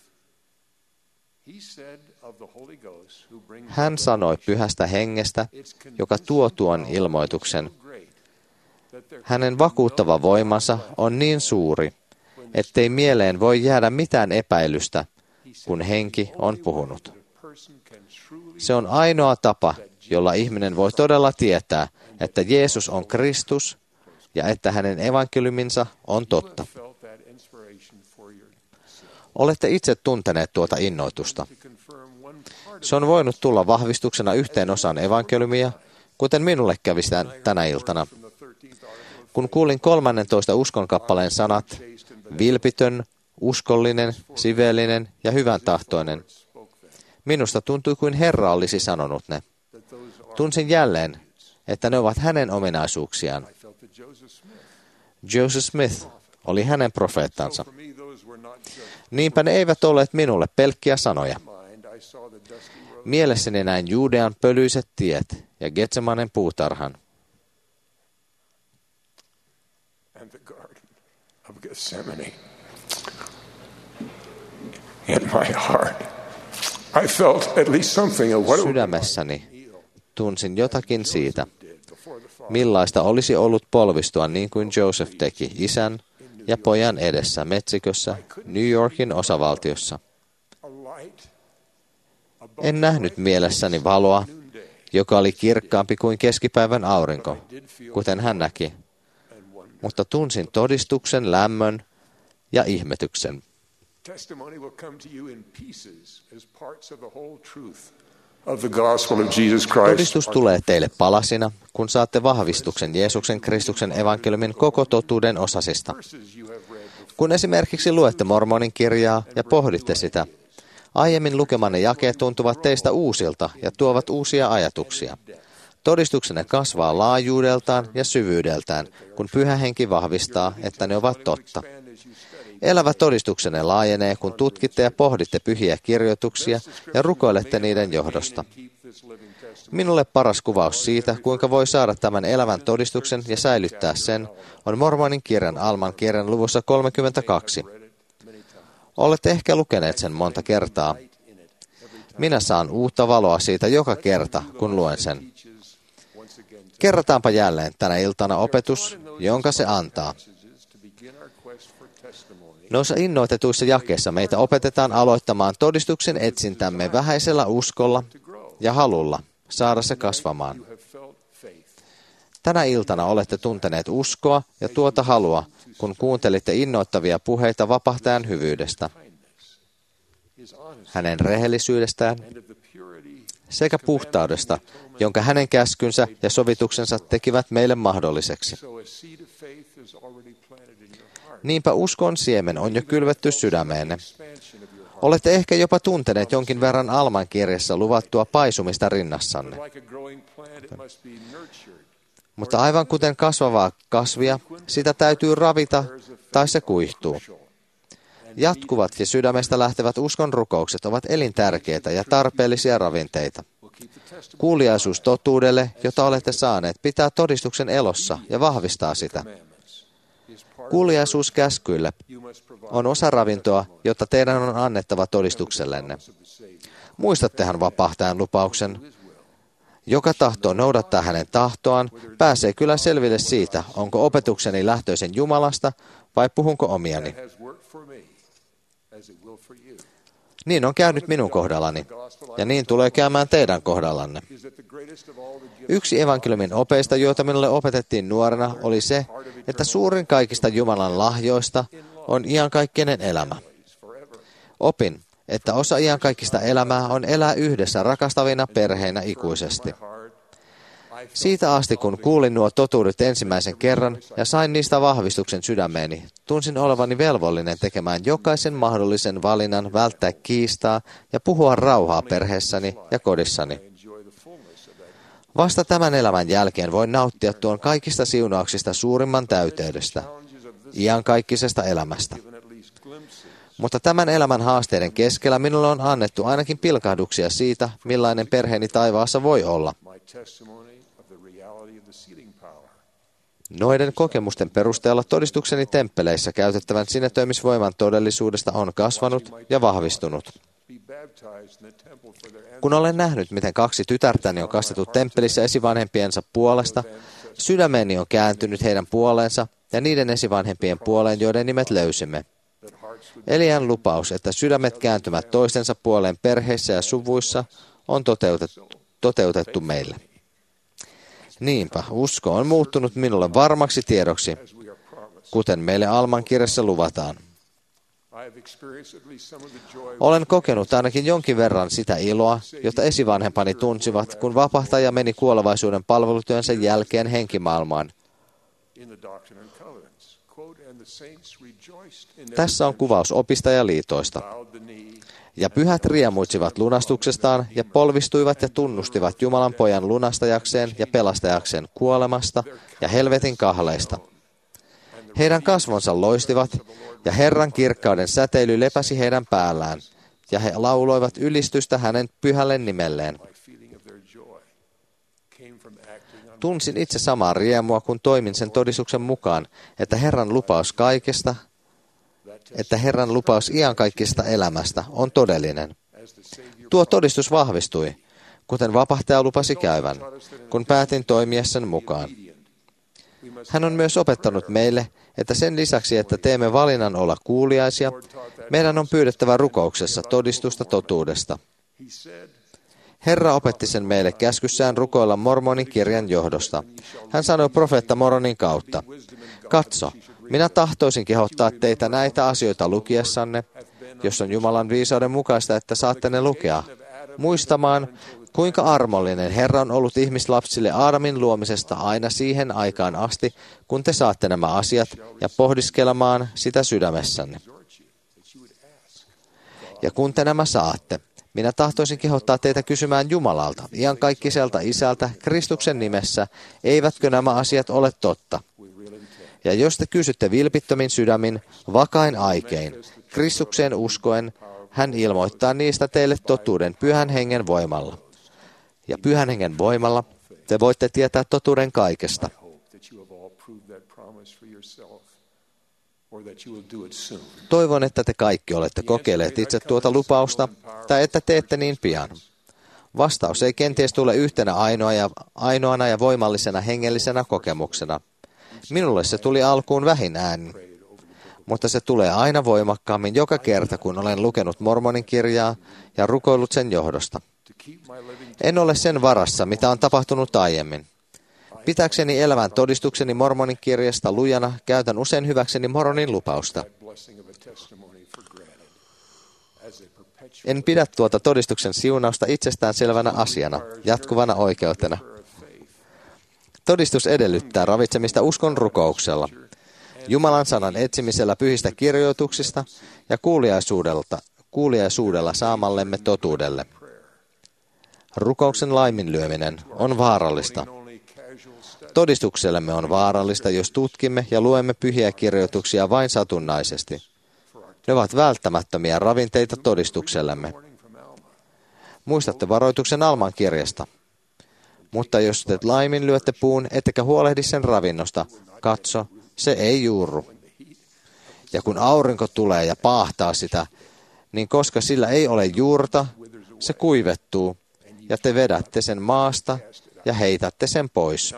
Hän sanoi Pyhästä Hengestä, joka tuo tuon ilmoituksen. Hänen vakuuttava voimansa on niin suuri, ettei mieleen voi jäädä mitään epäilystä, kun Henki on puhunut. Se on ainoa tapa, jolla ihminen voi todella tietää, että Jeesus on Kristus ja että hänen evankeliuminsa on totta. Olette itse tunteneet tuota innoitusta. Se on voinut tulla vahvistuksena yhteen osaan evankeliumia, kuten minulle kävi tänä iltana. Kun kuulin 13 uskonkappaleen sanat, vilpitön, uskollinen, siveellinen ja hyvän tahtoinen, minusta tuntui kuin Herra olisi sanonut ne. Tunsin jälleen, että ne ovat hänen ominaisuuksiaan. Joseph Smith oli hänen profeettansa. Niinpä ne eivät olleet minulle pelkkiä sanoja. Mielessäni näin Juudean pölyiset tiet ja Getsemanen puutarhan. Sydämessäni tunsin jotakin siitä, millaista olisi ollut polvistua niin kuin Joseph teki isän ja pojan edessä Meksikössä, New Yorkin osavaltiossa. En nähnyt mielessäni valoa, joka oli kirkkaampi kuin keskipäivän aurinko, kuten hän näki, mutta tunsin todistuksen, lämmön ja ihmetyksen. Todistus tulee teille palasina, kun saatte vahvistuksen Jeesuksen Kristuksen evankeliumin koko totuuden osasista. Kun esimerkiksi luette Mormonin kirjaa ja pohditte sitä, aiemmin lukemanne jakeet tuntuvat teistä uusilta ja tuovat uusia ajatuksia. Todistuksenne kasvaa laajuudeltaan ja syvyydeltään, kun Pyhä Henki vahvistaa, että ne ovat totta. Elävä todistuksenne laajenee, kun tutkitte ja pohditte pyhiä kirjoituksia ja rukoilette niiden johdosta. Minulle paras kuvaus siitä, kuinka voi saada tämän elävän todistuksen ja säilyttää sen, on Mormonin kirjan Alman kirjan luvussa 32. Olette ehkä lukeneet sen monta kertaa. Minä saan uutta valoa siitä joka kerta, kun luen sen. Kerrataanpa jälleen tänä iltana opetus, jonka se antaa. Noissa innoitetuissa jakeissa meitä opetetaan aloittamaan todistuksen etsintämme vähäisellä uskolla ja halulla saada se kasvamaan. Tänä iltana olette tunteneet uskoa ja tuota halua, kun kuuntelitte innoittavia puheita vapahtajan hyvyydestä, hänen rehellisyydestään sekä puhtaudesta, jonka hänen käskynsä ja sovituksensa tekivät meille mahdolliseksi. Niinpä uskon siemen on jo kylvetty sydämeenne. Olette ehkä jopa tunteneet jonkin verran Alman kirjassa luvattua paisumista rinnassanne. Mutta aivan kuten kasvavaa kasvia, sitä täytyy ravita tai se kuihtuu. Jatkuvat ja sydämestä lähtevät uskon rukoukset ovat elintärkeitä ja tarpeellisia ravinteita. Kuuliaisuus totuudelle, jota olette saaneet, pitää todistuksen elossa ja vahvistaa sitä. Kuuliaisuus käskyille on osa ravintoa, jotta teidän on annettava todistuksellenne. Muistattehan vapahtajan lupauksen. Joka tahtoo noudattaa hänen tahtoaan, pääsee kyllä selville siitä, onko opetukseni lähtöisen Jumalasta vai puhunko omiani. Niin on käynyt minun kohdallani, ja niin tulee käymään teidän kohdallanne. Yksi evankeliumin opeista, joita minulle opetettiin nuorena, oli se, että suurin kaikista Jumalan lahjoista on iankaikkinen elämä. Opin, että osa iankaikkista elämää on elää yhdessä rakastavina perheinä ikuisesti. Siitä asti, kun kuulin nuo totuudet ensimmäisen kerran ja sain niistä vahvistuksen sydämeeni, tunsin olevani velvollinen tekemään jokaisen mahdollisen valinnan välttää kiistaa ja puhua rauhaa perheessäni ja kodissani. Vasta tämän elämän jälkeen voin nauttia tuon kaikista siunauksista suurimman täyteydestä, iankaikkisesta elämästä. Mutta tämän elämän haasteiden keskellä minulle on annettu ainakin pilkahduksia siitä, millainen perheeni taivaassa voi olla. Noiden kokemusten perusteella todistukseni temppeleissä käytettävän sinetöimisvoiman todellisuudesta on kasvanut ja vahvistunut. Kun olen nähnyt, miten 2 tytärtäni on kastettu temppelissä esivanhempiensa puolesta, sydämeni on kääntynyt heidän puoleensa ja niiden esivanhempien puoleen, joiden nimet löysimme. Elian lupaus, että sydämet kääntymät toistensa puoleen perheissä ja suvuissa, on toteutettu meille. Niinpä, usko on muuttunut minulle varmaksi tiedoksi, kuten meille Alman kirjassa luvataan. Olen kokenut ainakin jonkin verran sitä iloa, jota esivanhempani tunsivat, kun vapahtaja meni kuolevaisuuden palvelutyönsä jälkeen henkimaailmaan. Tässä on kuvaus opista ja liitoista. Ja pyhät riemuitsivat lunastuksestaan ja polvistuivat ja tunnustivat Jumalan pojan lunastajakseen ja pelastajakseen kuolemasta ja helvetin kahleista. Heidän kasvonsa loistivat ja Herran kirkkauden säteily lepäsi heidän päällään ja he lauloivat ylistystä hänen pyhälle nimelleen. Tunsin itse samaa riemua, kun toimin sen todistuksen mukaan, että Herran lupaus kaikesta, että Herran lupaus iankaikkisesta elämästä on todellinen. Tuo todistus vahvistui, kuten vapahtaja lupasi käyvän, kun päätin toimia sen mukaan. Hän on myös opettanut meille, että sen lisäksi, että teemme valinnan olla kuuliaisia, meidän on pyydettävä rukouksessa todistusta totuudesta. Herra opetti sen meille käskyssään rukoilla Mormonin kirjan johdosta. Hän sanoi profeetta Mormonin kautta, katso, minä tahtoisin kehottaa teitä näitä asioita lukiessanne, jos on Jumalan viisauden mukaista, että saatte ne lukea, muistamaan, kuinka armollinen Herra on ollut ihmislapsille Aadamin luomisesta aina siihen aikaan asti, kun te saatte nämä asiat ja pohdiskelemaan sitä sydämessänne. Ja kun te nämä saatte, minä tahtoisin kehottaa teitä kysymään Jumalalta, iankaikiselta Isältä, Kristuksen nimessä, eivätkö nämä asiat ole totta? Ja jos te kysytte vilpittömin sydämin, vakain aikein, Kristukseen uskoen, hän ilmoittaa niistä teille totuuden Pyhän Hengen voimalla. Ja Pyhän Hengen voimalla te voitte tietää totuuden kaikesta. Toivon, että te kaikki olette kokeilleet itse tuota lupausta, tai että teette niin pian. Vastaus ei kenties tule yhtenä ainoana ja voimallisena hengellisenä kokemuksena. Minulle se tuli alkuun vähin äänin, mutta se tulee aina voimakkaammin joka kerta, kun olen lukenut Mormonin kirjaa ja rukoillut sen johdosta. En ole sen varassa, mitä on tapahtunut aiemmin. Pitääkseni elävän todistukseni Mormonin kirjasta lujana käytän usein hyväkseni Mormonin lupausta. En pidä tuota todistuksen siunausta itsestään selvänä asiana, jatkuvana oikeutena. Todistus edellyttää ravitsemista uskon rukouksella, Jumalan sanan etsimisellä pyhistä kirjoituksista ja kuuliaisuudella saamallemme totuudelle. Rukouksen laiminlyöminen on vaarallista. Todistuksellemme on vaarallista, jos tutkimme ja luemme pyhiä kirjoituksia vain satunnaisesti. Ne ovat välttämättömiä ravinteita todistuksellemme. Muistatte varoituksen Alman kirjasta. Mutta jos te laiminlyötte puun, ettekä huolehdi sen ravinnosta, katso, se ei juurru. Ja kun aurinko tulee ja paahtaa sitä, niin koska sillä ei ole juurta, se kuivettuu, ja te vedätte sen maasta ja heitätte sen pois.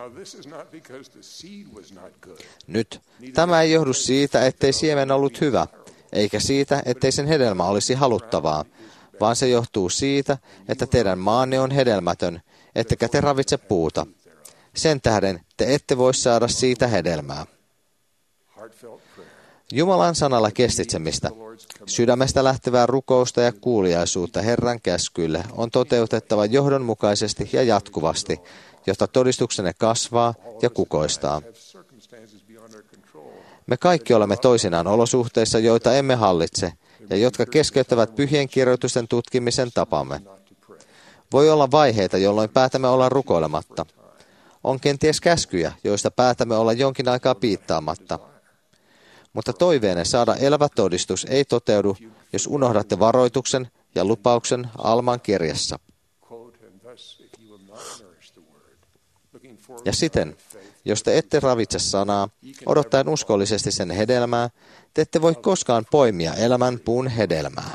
Nyt, tämä ei johdu siitä, ettei siemen ollut hyvä, eikä siitä, ettei sen hedelmä olisi haluttavaa, vaan se johtuu siitä, että teidän maanne on hedelmätön, ettekä te ravitse puuta. Sen tähden te ette voi saada siitä hedelmää. Jumalan sanalla kestitsemistä, sydämestä lähtevää rukousta ja kuuliaisuutta Herran käskyille on toteutettava johdonmukaisesti ja jatkuvasti, jotta todistuksenne kasvaa ja kukoistaa. Me kaikki olemme toisinaan olosuhteissa, joita emme hallitse, ja jotka keskeyttävät pyhien kirjoitusten tutkimisen tapamme. Voi olla vaiheita, jolloin päätämme olla rukoilematta. On kenties käskyjä, joista päätämme olla jonkin aikaa piittaamatta. Mutta toiveenne saada elävä todistus ei toteudu, jos unohdatte varoituksen ja lupauksen Alman kirjassa. Ja siten, jos te ette ravitse sanaa, odottaen uskollisesti sen hedelmää, te ette voi koskaan poimia elämän puun hedelmää.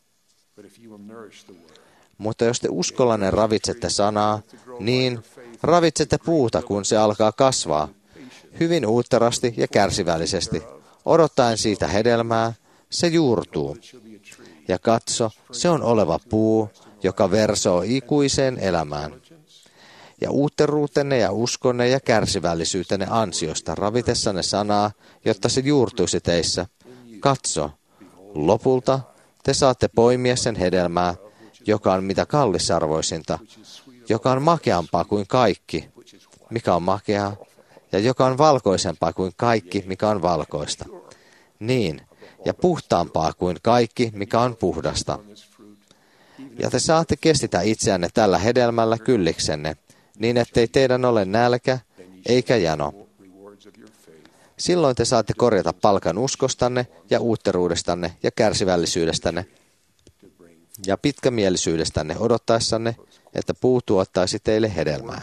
Mutta jos te uskollanne ravitsette sanaa, niin ravitsette puuta, kun se alkaa kasvaa, hyvin uutterasti ja kärsivällisesti. Odottaen siitä hedelmää, se juurtuu. Ja katso, se on oleva puu, joka versoo ikuiseen elämään. Ja uutteruutenne ja uskonne ja kärsivällisyytenne ansiosta ravitessanne sanaa, jotta se juurtuisi teissä. Katso, lopulta te saatte poimia sen hedelmää, joka on mitä kallisarvoisinta, joka on makeampaa kuin kaikki, mikä on makeaa, ja joka on valkoisempaa kuin kaikki, mikä on valkoista. Niin, ja puhtaampaa kuin kaikki, mikä on puhdasta. Ja te saatte kestitä itseänne tällä hedelmällä kylliksenne, niin ettei teidän ole nälkä eikä jano. Silloin te saatte korjata palkan uskostanne ja uutteruudestanne ja kärsivällisyydestänne ja pitkämielisyydestänne odottaessanne, että puu tuottaisi teille hedelmää.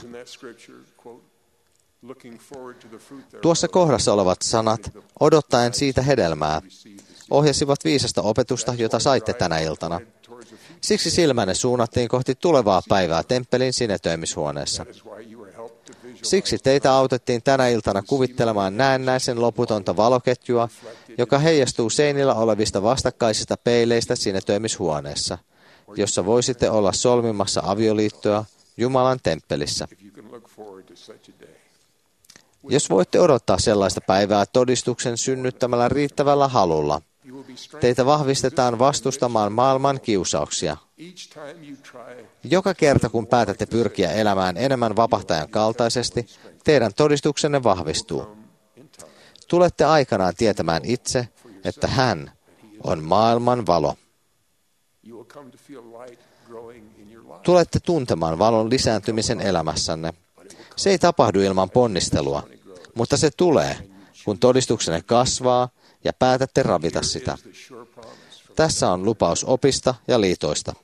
Tuossa kohdassa olevat sanat, odottaen siitä hedelmää, ohjasivat viisasta opetusta, jota saitte tänä iltana. Siksi silmänne suunnattiin kohti tulevaa päivää temppelin sinetöimishuoneessa. Siksi teitä autettiin tänä iltana kuvittelemaan näennäisen loputonta valoketjua, joka heijastuu seinillä olevista vastakkaisista peileistä sinetöimishuoneessa, jossa voisitte olla solmimassa avioliittoa Jumalan temppelissä. Jos voitte odottaa sellaista päivää todistuksen synnyttämällä riittävällä halulla, teitä vahvistetaan vastustamaan maailman kiusauksia. Joka kerta, kun päätätte pyrkiä elämään enemmän vapahtajan kaltaisesti, teidän todistuksenne vahvistuu. Tulette aikanaan tietämään itse, että hän on maailman valo. Tulette tuntemaan valon lisääntymisen elämässänne. Se ei tapahdu ilman ponnistelua, mutta se tulee, kun todistuksenne kasvaa ja päätätte ravita sitä. Tässä on lupaus opista ja liitoista.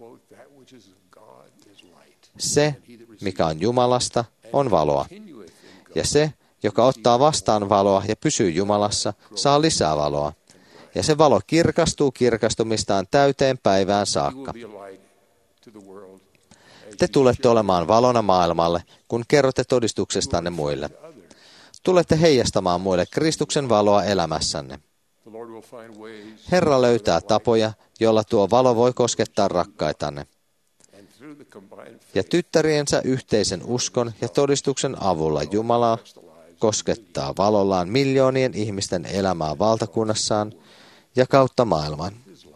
Se, mikä on Jumalasta, on valoa. Ja se, joka ottaa vastaan valoa ja pysyy Jumalassa, saa lisää valoa. Ja se valo kirkastuu kirkastumistaan täyteen päivään saakka. Te tulette olemaan valona maailmalle, kun kerrotte todistuksestanne muille. Tulette heijastamaan muille Kristuksen valoa elämässänne. Herra löytää tapoja, joilla tuo valo voi koskettaa rakkaitanne. Ja tyttäriensä yhteisen uskon ja todistuksen avulla Jumala koskettaa valollaan miljoonien ihmisten elämää valtakunnassaan ja kautta maailman.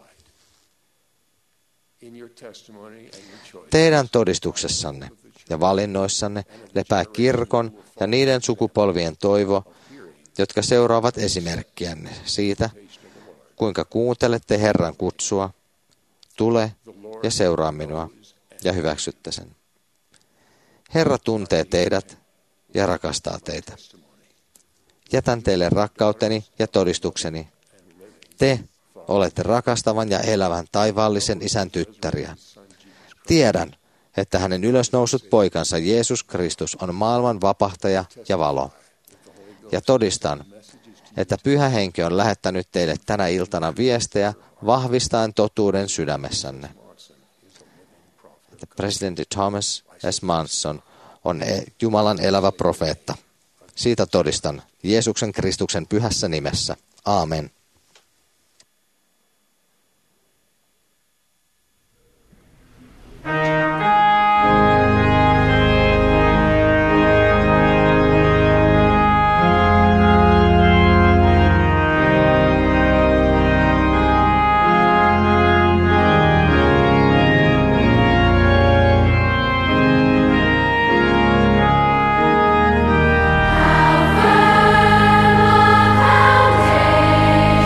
Teidän todistuksessanne ja valinnoissanne lepää kirkon ja niiden sukupolvien toivo, jotka seuraavat esimerkkiänne siitä, kuinka kuuntelette Herran kutsua, tule ja seuraa minua ja hyväksytte sen. Herra tuntee teidät ja rakastaa teitä. Jätän teille rakkauteni ja todistukseni. Te olette rakastavan ja elävän taivaallisen Isän tyttäriä. Tiedän, että hänen ylösnousut poikansa Jeesus Kristus on maailman vapahtaja ja valo. Ja todistan, että Pyhä Henki on lähettänyt teille tänä iltana viestejä vahvistaen totuuden sydämessänne. Presidentti Thomas S. Manson on Jumalan elävä profeetta. Siitä todistan Jeesuksen Kristuksen pyhässä nimessä. Aamen. Foundation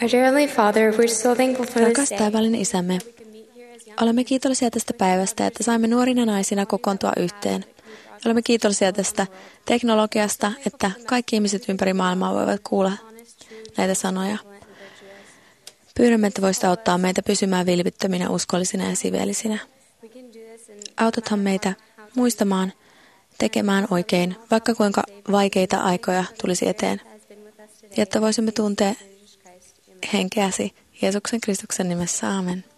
Our dear Heavenly Father, we're so thankful for Rakas this day. taivaallinen Isämme, olemme kiitollisia tästä päivästä, että saimme nuorina naisina kokoontua yhteen. Olemme kiitollisia tästä teknologiasta, että kaikki ihmiset ympäri maailmaa voivat kuulla näitä sanoja. Pyydämme, että voisit auttaa meitä pysymään vilpittöminä, uskollisina ja siveellisinä. Autathan meitä muistamaan, tekemään oikein, vaikka kuinka vaikeita aikoja tulisi eteen, jotta voisimme tuntea henkeäsi Jeesuksen Kristuksen nimessä. Aamen.